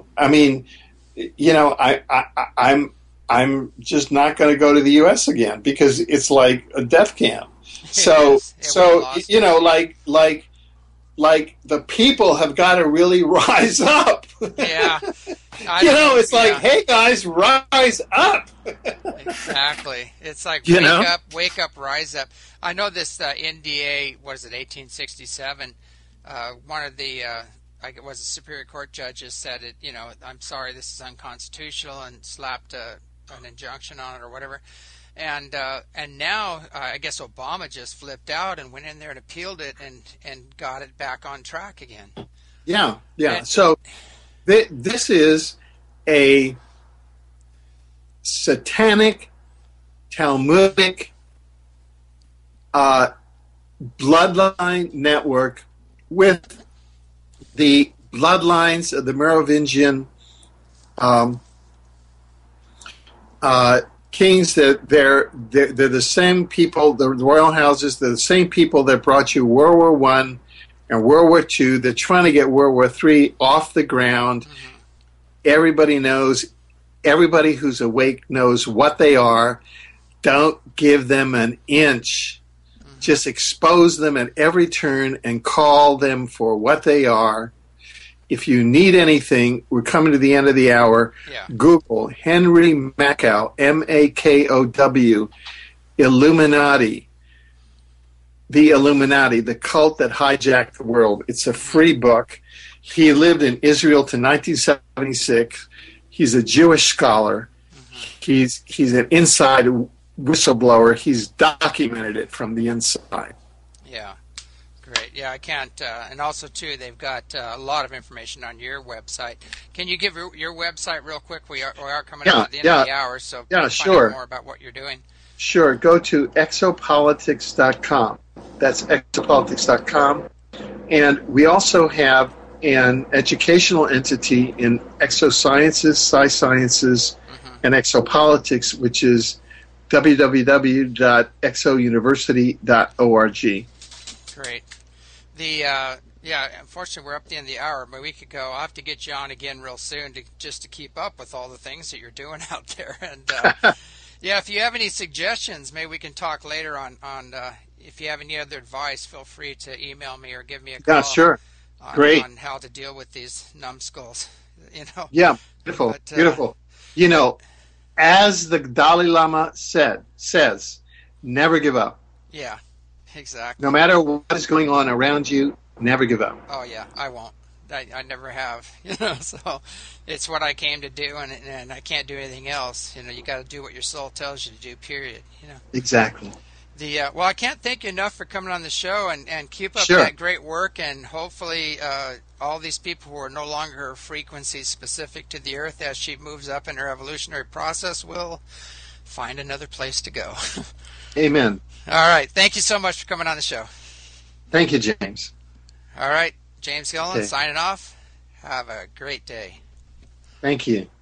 I'm just not going to go to the U.S. again because it's like a death camp. So like the people have got to really rise up. Yeah. It's like, hey guys, rise up. Exactly. It's like wake up, rise up. I know this NDA, 1867, one of the the Superior Court judges said it, I'm sorry, this is unconstitutional, and slapped an injunction on it or whatever. And now I guess Obama just flipped out and went in there and appealed it and got it back on track again. Yeah. So this is a satanic, Talmudic bloodline network with the bloodlines of the Merovingian kings. That they're the same people, the royal houses. They're the same people that brought you World War I and World War II. They're trying to get World War III off the ground. Mm-hmm. Everybody knows. Everybody who's awake knows what they are. Don't give them an inch. Mm-hmm. Just expose them at every turn and call them for what they are. If you need anything, we're coming to the end of the hour. Yeah. Google Henry Makow, Makow, Illuminati. The Illuminati, the cult that hijacked the world. It's a free book. He lived in Israel to 1976. He's a Jewish scholar. Mm-hmm. He's an inside whistleblower. He's documented it from the inside. Yeah. Great. Yeah, I can't. And also, too, they've got a lot of information on your website. Can you give your website real quick? We are coming up at the end of the hour, so find out more about what you're doing. Sure. Go to exopolitics.com. That's exopolitics.com. And we also have an educational entity in exosciences, sci-sciences, and exopolitics, which is www.exouniversity.org. Great. Unfortunately, we're up to the end of the hour, but we could go. I'll have to get you on again real soon just to keep up with all the things that you're doing out there. And if you have any suggestions, maybe we can talk later on. If you have any other advice, feel free to email me or give me a call. Yeah, sure. Great. On how to deal with these numbskulls. Yeah, beautiful, beautiful. As the Dalai Lama says, never give up. Yeah, exactly. No matter what is going on around you, never give up. Oh yeah, I won't. I never have. So it's what I came to do, and I can't do anything else. You got to do what your soul tells you to do. Period. Exactly. Well, I can't thank you enough for coming on the show, and keep up that great work, and hopefully all these people who are no longer frequencies specific to the Earth as she moves up in her evolutionary process will find another place to go. Amen. All right. Thank you so much for coming on the show. Thank you, James. All right. James Gillen signing off. Have a great day. Thank you.